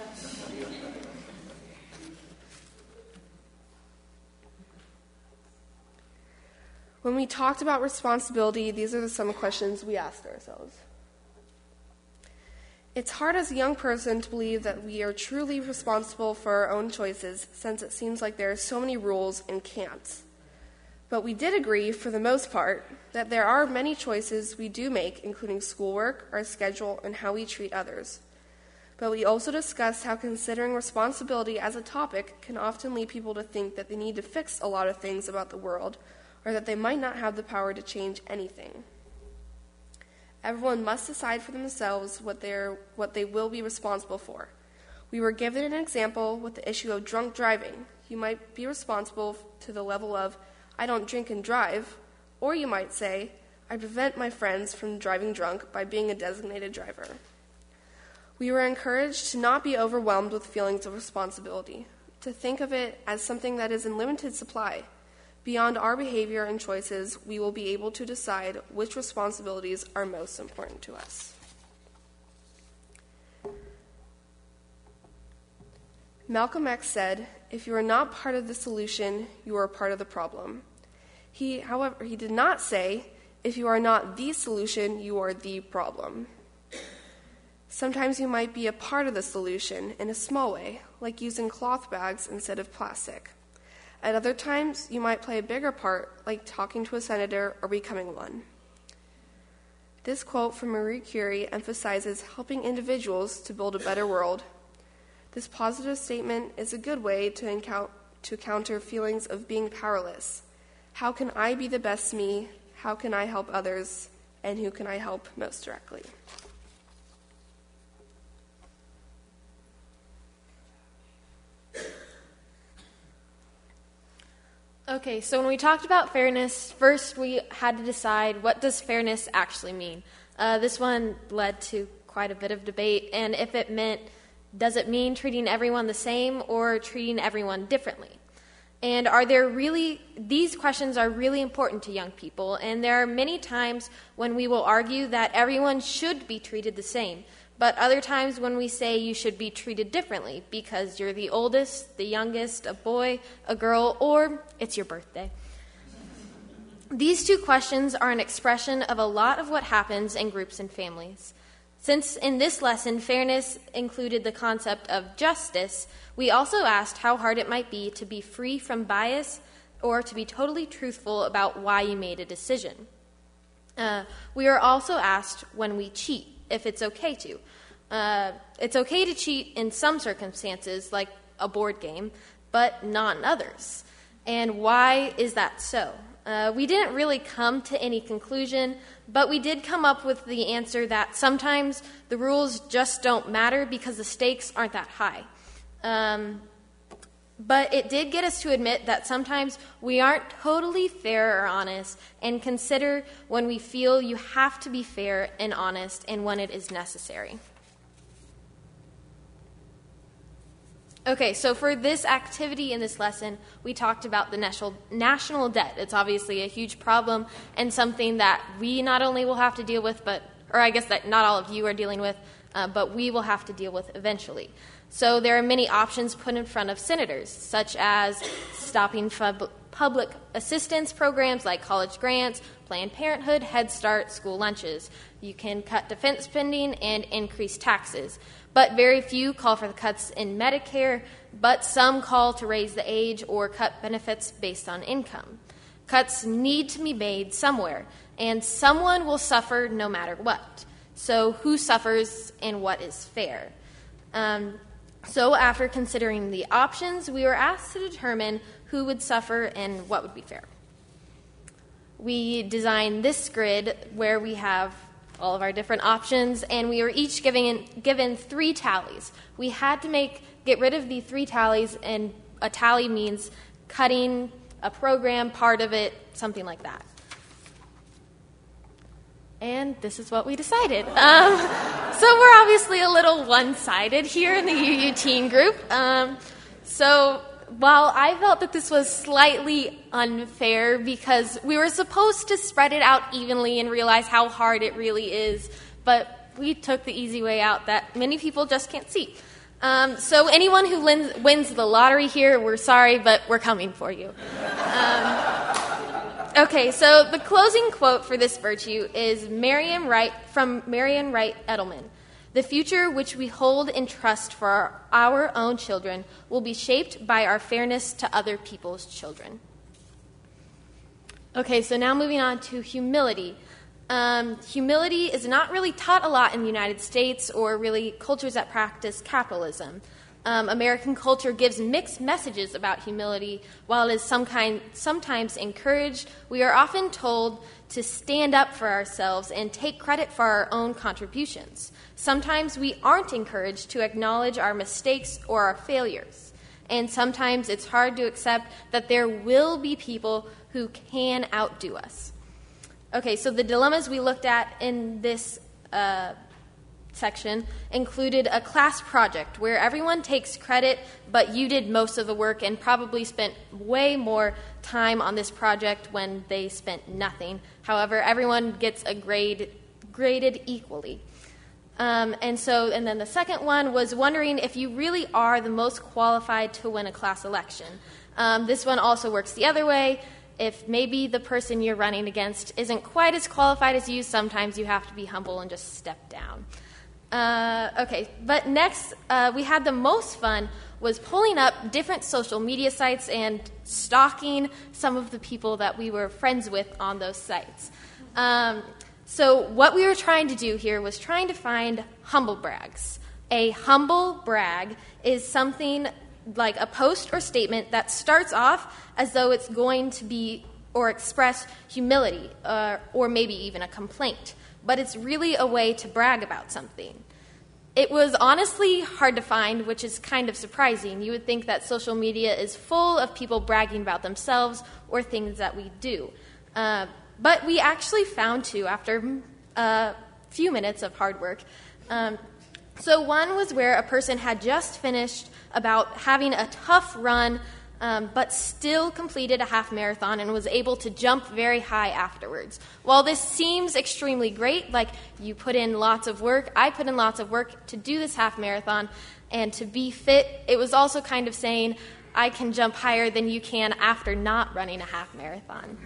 When we talked about responsibility, these are some questions we asked ourselves. It's hard as a young person to believe that we are truly responsible for our own choices, since it seems like there are so many rules and can'ts. But we did agree, for the most part, that there are many choices we do make, including schoolwork, our schedule, and how we treat others. But we also discussed how considering responsibility as a topic can often lead people to think that they need to fix a lot of things about the world, or that they might not have the power to change anything. Everyone must decide for themselves what, they're, what they will be responsible for. We were given an example with the issue of drunk driving. You might be responsible to the level of, I don't drink and drive, or you might say, I prevent my friends from driving drunk by being a designated driver. We were encouraged to not be overwhelmed with feelings of responsibility, to think of it as something that is in limited supply. Beyond our behavior and choices, we will be able to decide which responsibilities are most important to us. Malcolm X said, if you are not part of the solution, you are part of the problem. He, however, he did not say, if you are not the solution, you are the problem. Sometimes you might be a part of the solution in a small way, like using cloth bags instead of plastic. At other times, you might play a bigger part, like talking to a senator or becoming one. This quote from Marie Curie emphasizes helping individuals to build a better world. This positive statement is a good way to, encou- to counter feelings of being powerless. How can I be the best me? How can I help others? And who can I help most directly? Okay, so when we talked about fairness, first we had to decide, what does fairness actually mean? Uh, this one led to quite a bit of debate, and if it meant, does it mean treating everyone the same or treating everyone differently? And are there really, these questions are really important to young people, and there are many times when we will argue that everyone should be treated the same, but other times when we say you should be treated differently because you're the oldest, the youngest, a boy, a girl, or it's your birthday. These two questions are an expression of a lot of what happens in groups and families. Since in this lesson, fairness included the concept of justice, we also asked how hard it might be to be free from bias or to be totally truthful about why you made a decision. Uh, we were also asked when we cheat, if it's okay to. Uh, it's okay to cheat in some circumstances, like a board game, but not in others. And why is that so? Uh, we didn't really come to any conclusion, but we did come up with the answer that sometimes the rules just don't matter because the stakes aren't that high. Um, But it did get us to admit that sometimes we aren't totally fair or honest, and consider when we feel you have to be fair and honest and when it is necessary. Okay, so for this activity in this lesson, we talked about the national national debt. It's obviously a huge problem and something that we not only will have to deal with, but, or I guess that not all of you are dealing with, uh, but we will have to deal with eventually. So there are many options put in front of senators, such as stopping fub- public assistance programs like college grants, Planned Parenthood, Head Start, school lunches. You can cut defense spending and increase taxes. But very few call for the cuts in Medicare, but some call to raise the age or cut benefits based on income. Cuts need to be made somewhere, and someone will suffer no matter what. So who suffers and what is fair? Um, So after considering the options, we were asked to determine who would suffer and what would be fair. We designed this grid where we have all of our different options, and we were each given, given three tallies. We had to make get rid of the three tallies, and a tally means cutting a program, part of it, something like that. And this is what we decided. Um, so we're obviously a little one-sided here in the U U Teen group. Um, so while I felt that this was slightly unfair because we were supposed to spread it out evenly and realize how hard it really is, but we took the easy way out that many people just can't see. Um, so anyone who wins, wins the lottery here, we're sorry, but we're coming for you. Um, Okay, so the closing quote for this virtue is Marian Wright from Marian Wright Edelman. The future which we hold in trust for our, our own children will be shaped by our fairness to other people's children. Okay, so now moving on to humility. Um, humility is not really taught a lot in the United States or really cultures that practice capitalism. Um, American culture gives mixed messages about humility. While it is some kind, sometimes encouraged, we are often told to stand up for ourselves and take credit for our own contributions. Sometimes we aren't encouraged to acknowledge our mistakes or our failures. And sometimes it's hard to accept that there will be people who can outdo us. Okay, so the dilemmas we looked at in this uh section included a class project where everyone takes credit, but you did most of the work and probably spent way more time on this project when they spent nothing. However, everyone gets a grade graded equally. Um, and so, and then the second one was wondering if you really are the most qualified to win a class election. Um, this one also works the other way. If maybe the person you're running against isn't quite as qualified as you, sometimes you have to be humble and just step down. Uh, okay, but next uh, we had the most fun was pulling up different social media sites and stalking some of the people that we were friends with on those sites. Um, so what we were trying to do here was trying to find humble brags. A humble brag is something like a post or statement that starts off as though it's going to be or express humility uh, or maybe even a complaint. But it's really a way to brag about something. It was honestly hard to find, which is kind of surprising. You would think that social media is full of people bragging about themselves or things that we do. Uh, but we actually found two after a few minutes of hard work. Um, so one was where a person had just finished about having a tough run Um, but still completed a half marathon and was able to jump very high afterwards. While this seems extremely great, like you put in lots of work, I put in lots of work to do this half marathon and to be fit, it was also kind of saying, I can jump higher than you can after not running a half marathon.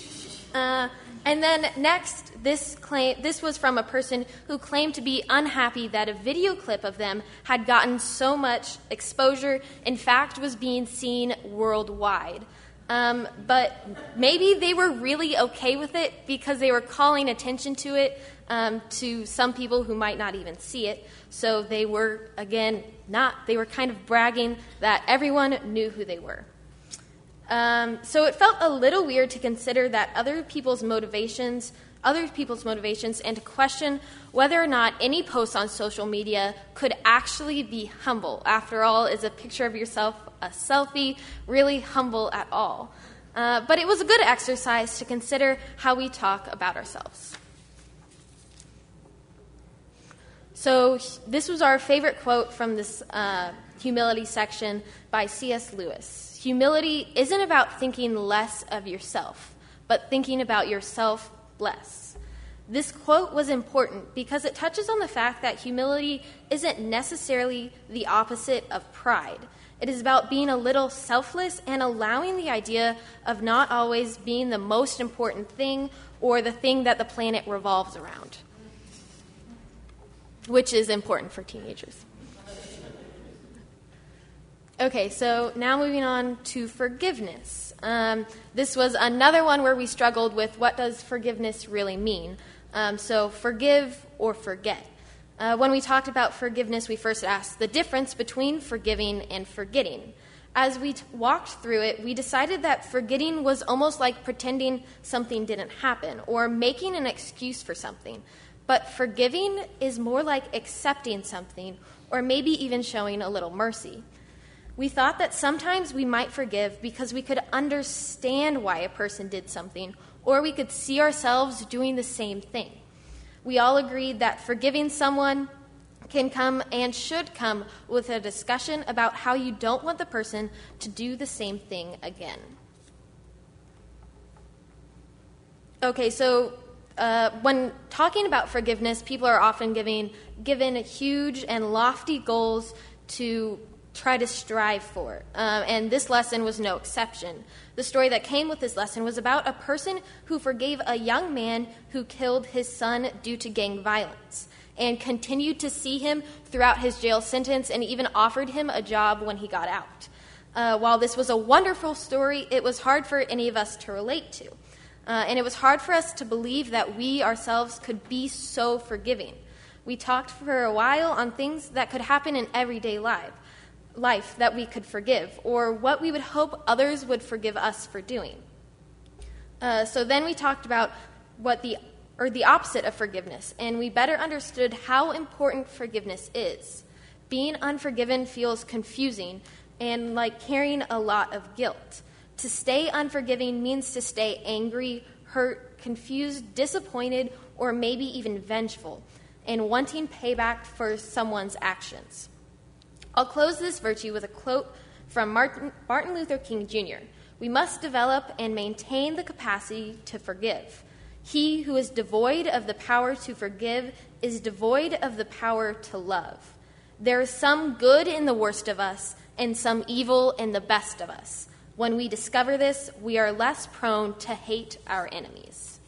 Uh, and then next, this claim this was from a person who claimed to be unhappy that a video clip of them had gotten so much exposure, in fact, was being seen worldwide. Um, but maybe they were really okay with it because they were calling attention to it um, to some people who might not even see it. So they were, again, not, they were kind of bragging that everyone knew who they were. Um, so it felt a little weird to consider that other people's motivations other people's motivations and to question whether or not any post on social media could actually be humble. After all, is a picture of yourself a selfie really humble at all? Uh, but it was a good exercise to consider how we talk about ourselves. So this was our favorite quote from this uh, humility section by C S Lewis. Humility isn't about thinking less of yourself, but thinking about yourself less. This quote was important because it touches on the fact that humility isn't necessarily the opposite of pride. It is about being a little selfless and allowing the idea of not always being the most important thing or the thing that the planet revolves around, which is important for teenagers. Okay, so now moving on to forgiveness. Um, this was another one where we struggled with what does forgiveness really mean. Um, so forgive or forget. Uh, when we talked about forgiveness, we first asked the difference between forgiving and forgetting. As we t- walked through it, we decided that forgetting was almost like pretending something didn't happen or making an excuse for something. But forgiving is more like accepting something or maybe even showing a little mercy. We thought that sometimes we might forgive because we could understand why a person did something, or we could see ourselves doing the same thing. We all agreed that forgiving someone can come and should come with a discussion about how you don't want the person to do the same thing again. Okay, so uh, when talking about forgiveness, people are often giving, given huge and lofty goals to try to strive for. Um, and this lesson was no exception. The story that came with this lesson was about a person who forgave a young man who killed his son due to gang violence and continued to see him throughout his jail sentence and even offered him a job when he got out. Uh, while this was a wonderful story, it was hard for any of us to relate to. Uh, and it was hard for us to believe that we ourselves could be so forgiving. We talked for a while on things that could happen in everyday life. life that we could forgive, or what we would hope others would forgive us for doing. Uh, so then we talked about what the or the opposite of forgiveness, and we better understood how important forgiveness is. Being unforgiven feels confusing and like carrying a lot of guilt. To stay unforgiving means to stay angry, hurt, confused, disappointed, or maybe even vengeful, and wanting payback for someone's actions. I'll close this virtue with a quote from Martin, Martin Luther King Junior We must develop and maintain the capacity to forgive. He who is devoid of the power to forgive is devoid of the power to love. There is some good in the worst of us and some evil in the best of us. When we discover this, we are less prone to hate our enemies.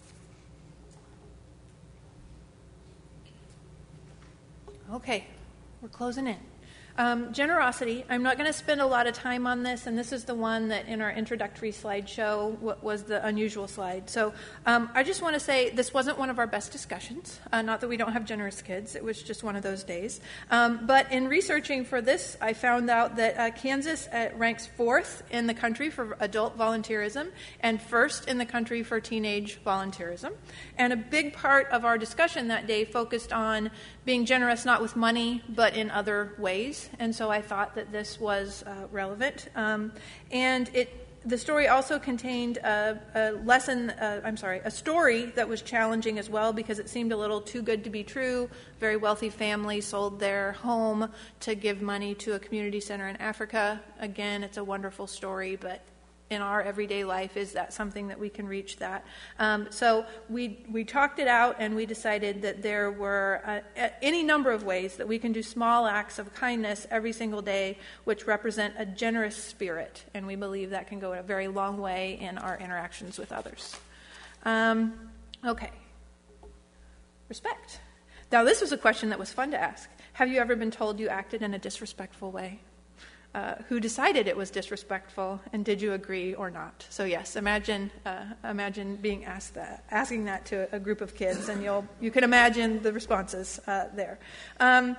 Okay, we're closing in. Um, generosity, I'm not going to spend a lot of time on this, and this is the one that in our introductory slideshow what was the unusual slide. So um, I just want to say this wasn't one of our best discussions, uh, not that we don't have generous kids, it was just one of those days. Um, but in researching for this, I found out that uh, Kansas uh, ranks fourth in the country for adult volunteerism and first in the country for teenage volunteerism. And a big part of our discussion that day focused on being generous not with money, but in other ways. And so I thought that this was uh, relevant. Um, and it, the story also contained a, a lesson, uh, I'm sorry, a story that was challenging as well because it seemed a little too good to be true. Very wealthy family sold their home to give money to a community center in Africa. Again, it's a wonderful story, but in our everyday life, is that something that we can reach that? Um, so we we talked it out, and we decided that there were uh, any number of ways that we can do small acts of kindness every single day, which represent a generous spirit, and we believe that can go a very long way in our interactions with others. Um, okay. Respect. Now, this was a question that was fun to ask. Have you ever been told you acted in a disrespectful way? Uh, who decided it was disrespectful, and did you agree or not? So yes, imagine uh, imagine being asked that, asking that to a group of kids, and you'll you can imagine the responses uh, there. Um,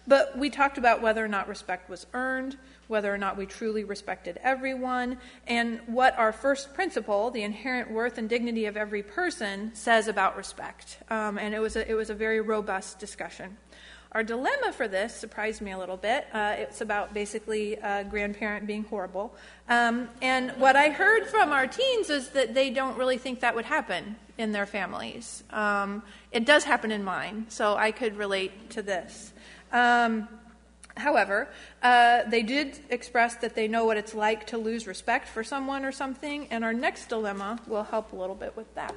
But we talked about whether or not respect was earned, whether or not we truly respected everyone, and what our first principle, the inherent worth and dignity of every person, says about respect. Um, and it was a, it was a very robust discussion. Our dilemma for this surprised me a little bit. Uh, it's about basically a grandparent being horrible. Um, and what I heard from our teens is that they don't really think that would happen in their families. Um, it does happen in mine, so I could relate to this. Um, however, uh, they did express that they know what it's like to lose respect for someone or something, and our next dilemma will help a little bit with that.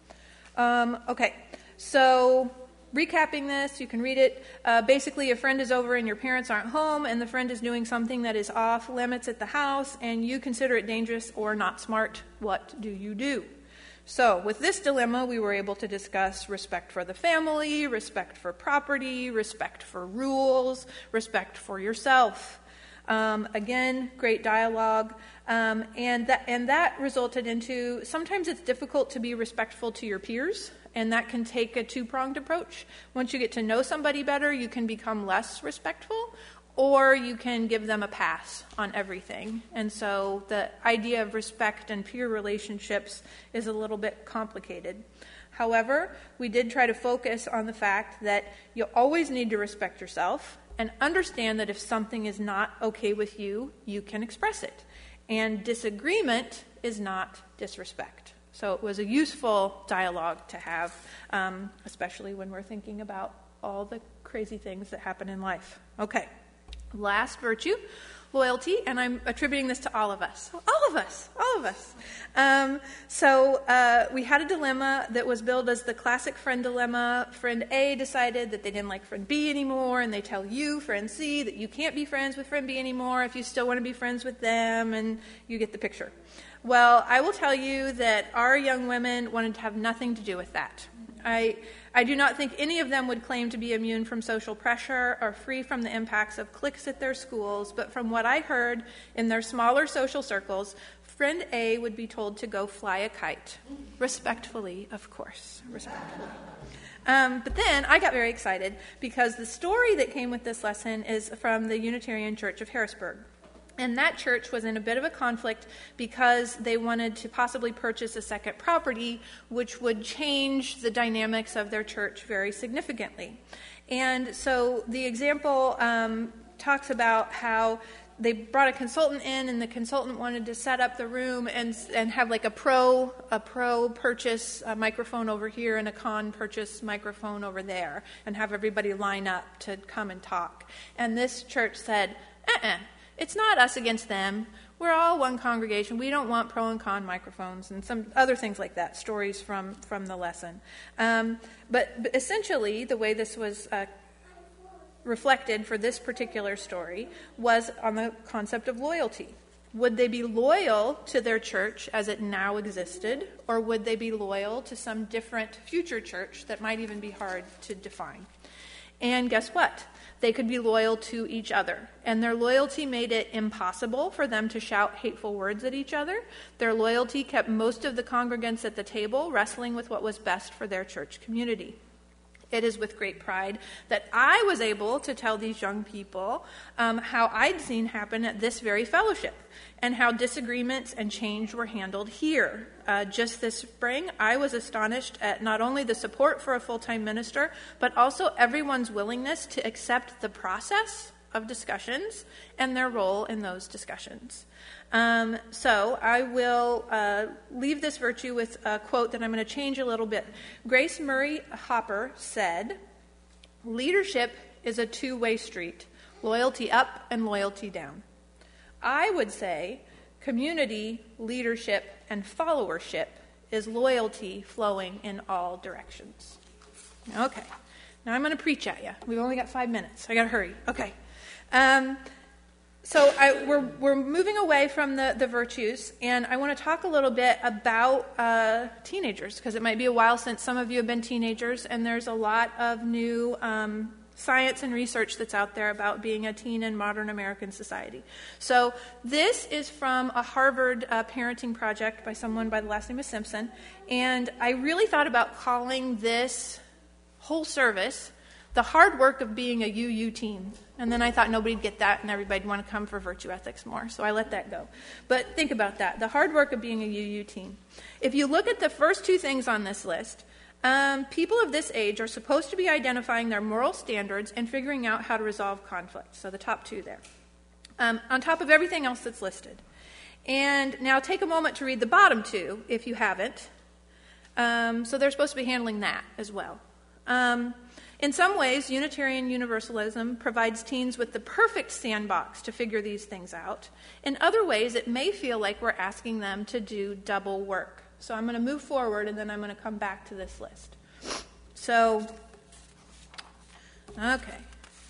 Um, okay, so recapping this, you can read it. Uh, basically, a friend is over and your parents aren't home, and the friend is doing something that is off limits at the house, and you consider it dangerous or not smart. What do you do? So, with this dilemma, we were able to discuss respect for the family, respect for property, respect for rules, respect for yourself. Um, again, great dialogue, um, and that and that resulted into sometimes it's difficult to be respectful to your peers. And that can take a two-pronged approach. Once you get to know somebody better, you can become less respectful, or you can give them a pass on everything. And so the idea of respect and peer relationships is a little bit complicated. However, we did try to focus on the fact that you always need to respect yourself and understand that if something is not okay with you, you can express it. And disagreement is not disrespect. So it was a useful dialogue to have, um, especially when we're thinking about all the crazy things that happen in life. Okay, last virtue, loyalty, and I'm attributing this to all of us. All of us, all of us. Um, so uh, we had a dilemma that was billed as the classic friend dilemma. Friend A decided that they didn't like friend B anymore, and they tell you, friend C, that you can't be friends with friend B anymore if you still want to be friends with them, and you get the picture. Well, I will tell you that our young women wanted to have nothing to do with that. I, I do not think any of them would claim to be immune from social pressure or free from the impacts of cliques at their schools, but from what I heard in their smaller social circles, friend A would be told to go fly a kite. Respectfully, of course. Respectfully. Um, but then I got very excited because the story that came with this lesson is from the Unitarian Church of Harrisburg. And that church was in a bit of a conflict because they wanted to possibly purchase a second property, which would change the dynamics of their church very significantly. And so the example um, talks about how they brought a consultant in, and the consultant wanted to set up the room and and have like a pro a pro purchase a microphone over here and a con purchase microphone over there, and have everybody line up to come and talk. And this church said, uh-uh. It's not us against them. We're all one congregation. We don't want pro and con microphones and some other things like that, stories from, from the lesson. Um, but, but essentially, the way this was uh, reflected for this particular story was on the concept of loyalty. Would they be loyal to their church as it now existed, or would they be loyal to some different future church that might even be hard to define? And guess what? They could be loyal to each other. And their loyalty made it impossible for them to shout hateful words at each other. Their loyalty kept most of the congregants at the table wrestling with what was best for their church community. It is with great pride that I was able to tell these young people um, how I'd seen happen at this very fellowship and how disagreements and change were handled here. Uh, just this spring, I was astonished at not only the support for a full-time minister, but also everyone's willingness to accept the process of discussions and their role in those discussions. Um, so I will uh, leave this virtue with a quote that I'm going to change a little bit. Grace Murray Hopper said, "Leadership is a two-way street, loyalty up and loyalty down." I would say community, leadership, and followership is loyalty flowing in all directions. Okay, now I'm going to preach at you. We've only got five minutes. I got to hurry. Okay. Um, so I, we're we're moving away from the, the virtues, and I want to talk a little bit about uh, teenagers, because it might be a while since some of you have been teenagers, and there's a lot of new um, science and research that's out there about being a teen in modern American society. So this is from a Harvard uh, parenting project by someone by the last name of Simpson, and I really thought about calling this whole service the hard work of being a U U teen. And then I thought nobody'd get that and everybody'd want to come for virtue ethics more, so I let that go. But think about that, the hard work of being a U U teen. If you look at the first two things on this list, um, people of this age are supposed to be identifying their moral standards and figuring out how to resolve conflict. So the top two there. Um, on top of everything else that's listed. And now take a moment to read the bottom two, if you haven't. Um, so they're supposed to be handling that as well. Um, in some ways, Unitarian Universalism provides teens with the perfect sandbox to figure these things out. In other ways, it may feel like we're asking them to do double work. So I'm going to move forward, and then I'm going to come back to this list. So, okay.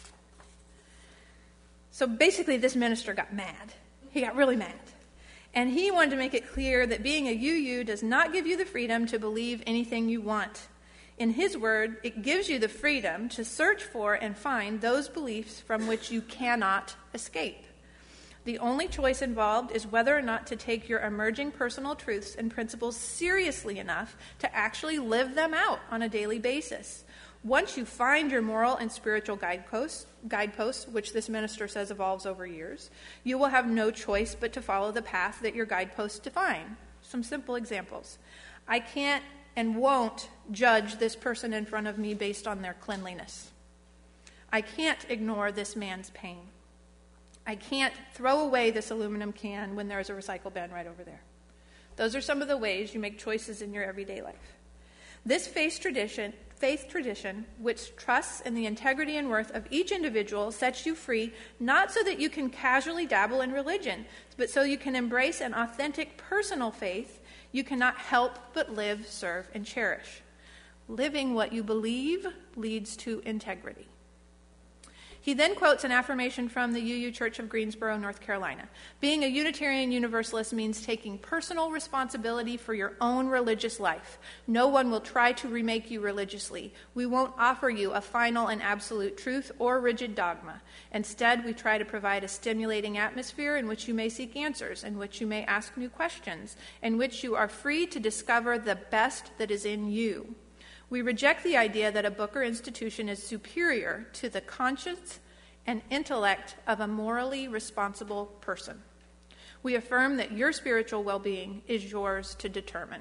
So basically, this minister got mad. He got really mad. And he wanted to make it clear that being a U U does not give you the freedom to believe anything you want. In his word, it gives you the freedom to search for and find those beliefs from which you cannot escape. The only choice involved is whether or not to take your emerging personal truths and principles seriously enough to actually live them out on a daily basis. Once you find your moral and spiritual guideposts, guideposts, which this minister says evolves over years, you will have no choice but to follow the path that your guideposts define. Some simple examples. I can't and won't judge this person in front of me based on their cleanliness. I can't ignore this man's pain. I can't throw away this aluminum can when there's a recycle bin right over there. Those are some of the ways you make choices in your everyday life. This faith tradition, faith tradition, which trusts in the integrity and worth of each individual, sets you free, not so that you can casually dabble in religion, but so you can embrace an authentic personal faith you cannot help but live, serve, and cherish. Living what you believe leads to integrity. He then quotes an affirmation from the U U Church of Greensboro, North Carolina. Being a Unitarian Universalist means taking personal responsibility for your own religious life. No one will try to remake you religiously. We won't offer you a final and absolute truth or rigid dogma. Instead, we try to provide a stimulating atmosphere in which you may seek answers, in which you may ask new questions, in which you are free to discover the best that is in you. We reject the idea that a book or institution is superior to the conscience and intellect of a morally responsible person. We affirm that your spiritual well-being is yours to determine.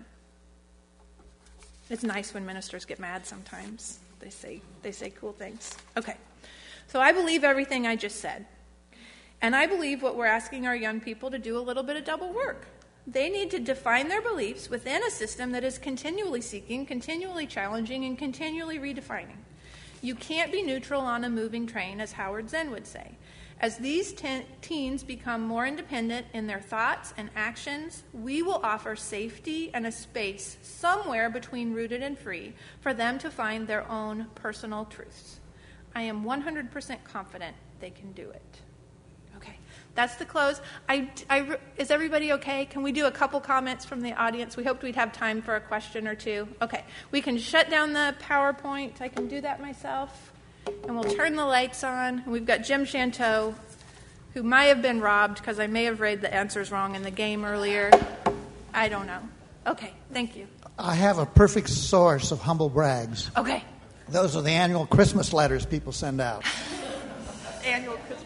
It's nice when ministers get mad sometimes. They say, they say cool things. Okay, so I believe everything I just said. And I believe what we're asking our young people to do a little bit of double work. They need to define their beliefs within a system that is continually seeking, continually challenging, and continually redefining. You can't be neutral on a moving train, as Howard Zen would say. As these ten- teens become more independent in their thoughts and actions, we will offer safety and a space somewhere between rooted and free for them to find their own personal truths. I am one hundred percent confident they can do it. That's the close. I, I, is everybody okay? Can we do a couple comments from the audience? We hoped we'd have time for a question or two. Okay. We can shut down the PowerPoint. I can do that myself. And we'll turn the lights on. And we've got Jim Chanteau, who might have been robbed because I may have read the answers wrong in the game earlier. I don't know. Okay. Thank you. I have a perfect source of humble brags. Okay. Those are the annual Christmas letters people send out. Annual Christmas.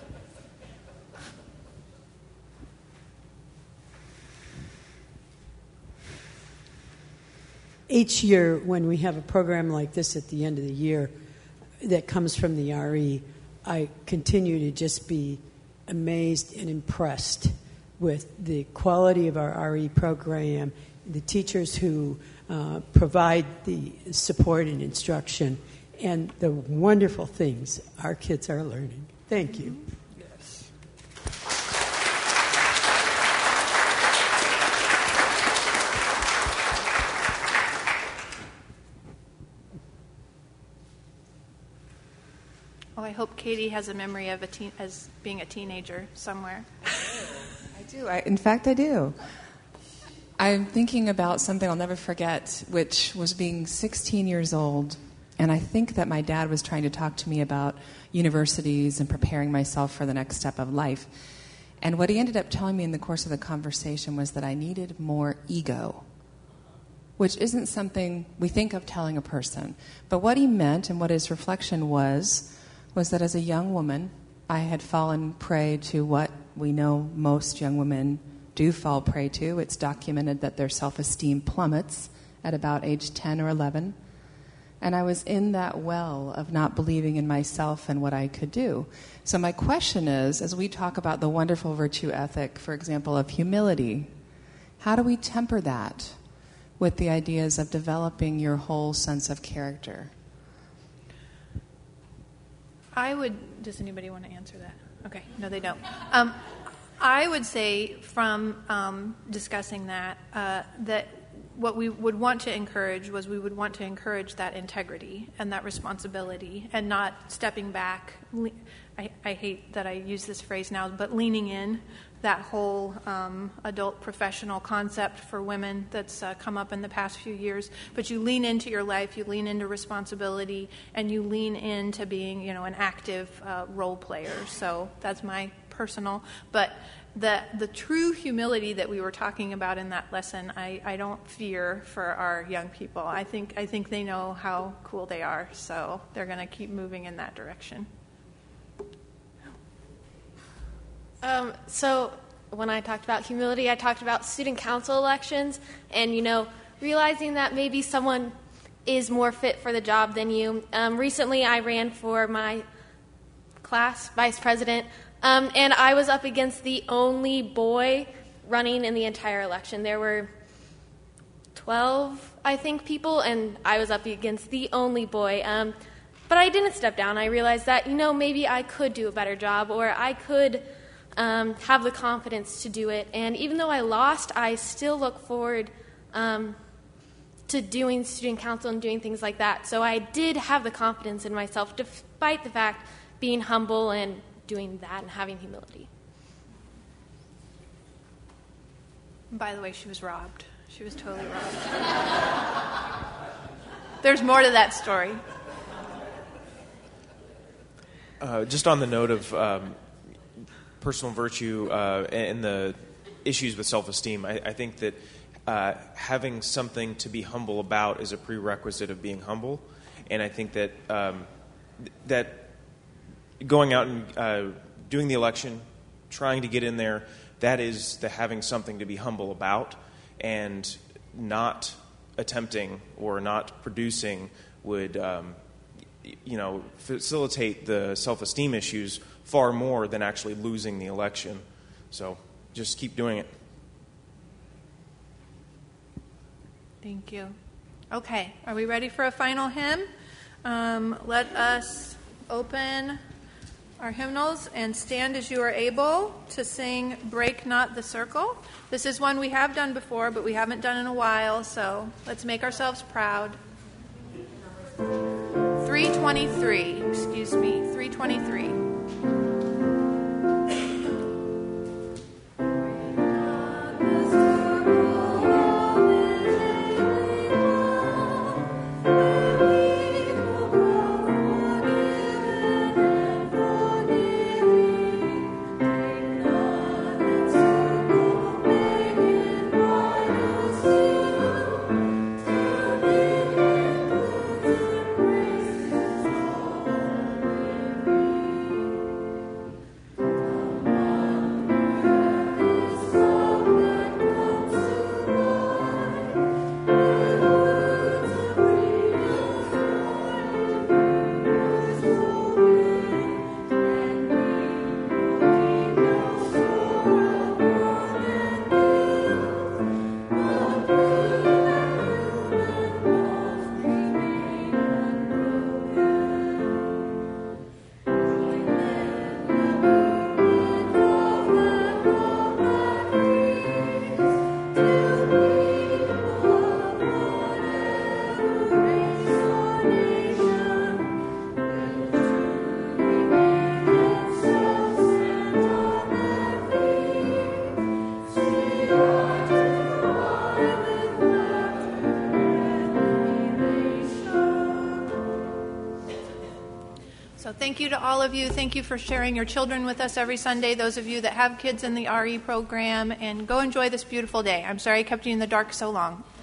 Each year when we have a program like this at the end of the year that comes from the R E, I continue to just be amazed and impressed with the quality of our R E program, the teachers who uh, provide the support and instruction, and the wonderful things our kids are learning. Thank you. Yes. Oh, I hope Katie has a memory of a teen, as being a teenager somewhere. I do. I, in fact, I do. I'm thinking about something I'll never forget, which was being sixteen years old, and I think that my dad was trying to talk to me about universities and preparing myself for the next step of life. And what he ended up telling me in the course of the conversation was that I needed more ego. which isn't something we think of telling a person. But what he meant and what his reflection was, was that as a young woman, I had fallen prey to what we know most young women do fall prey to. It's documented that their self-esteem plummets at about age ten or eleven. And I was in that well of not believing in myself and what I could do. So my question is, as we talk about the wonderful virtue ethic, for example, of humility, how do we temper that with the ideas of developing your whole sense of character? I would, does anybody want to answer that? Okay, no, they don't. Um, I would say from um, discussing that, uh, that what we would want to encourage was we would want to encourage that integrity and that responsibility and not stepping back. Le- I, I hate that I use this phrase now, but leaning in, that whole um, adult professional concept for women that's uh, come up in the past few years. But you lean into your life, you lean into responsibility, and you lean into being, you know, an active uh, role player. So that's my personal. But the the true humility that we were talking about in that lesson, I, I don't fear for our young people. I think I think they know how cool they are, so they're going to keep moving in that direction. Um, so when I talked about humility, I talked about student council elections and, you know, realizing that maybe someone is more fit for the job than you. Um, recently, I ran for my class vice president, um, and I was up against the only boy running in the entire election. There were twelve, I think, people, and I was up against the only boy. Um, but I didn't step down. I realized that, you know, maybe I could do a better job, or I could Um, have the confidence to do it. And even though I lost, I still look forward um, to doing student council and doing things like that. So I did have the confidence in myself, despite the fact being humble and doing that and having humility. By the way, she was robbed. She was totally robbed. There's more to that story. Uh, just on the note of um, personal virtue uh, and the issues with self-esteem, I, I think that uh, having something to be humble about is a prerequisite of being humble. And I think that um, that going out and uh, doing the election, trying to get in there, that is the having something to be humble about. And not attempting or not producing would, um, you know, facilitate the self-esteem issues far more than actually losing the election. So just keep doing it. Thank you. Okay, are we ready for a final hymn? Um, let us open our hymnals and stand as you are able to sing Break Not the Circle. This is one we have done before, but we haven't done in a while, so let's make ourselves proud. three twenty-three, excuse me, three twenty-three. Thank you to all of you. Thank you for sharing your children with us every Sunday, those of you that have kids in the R E program, and go enjoy this beautiful day. I'm sorry I kept you in the dark so long.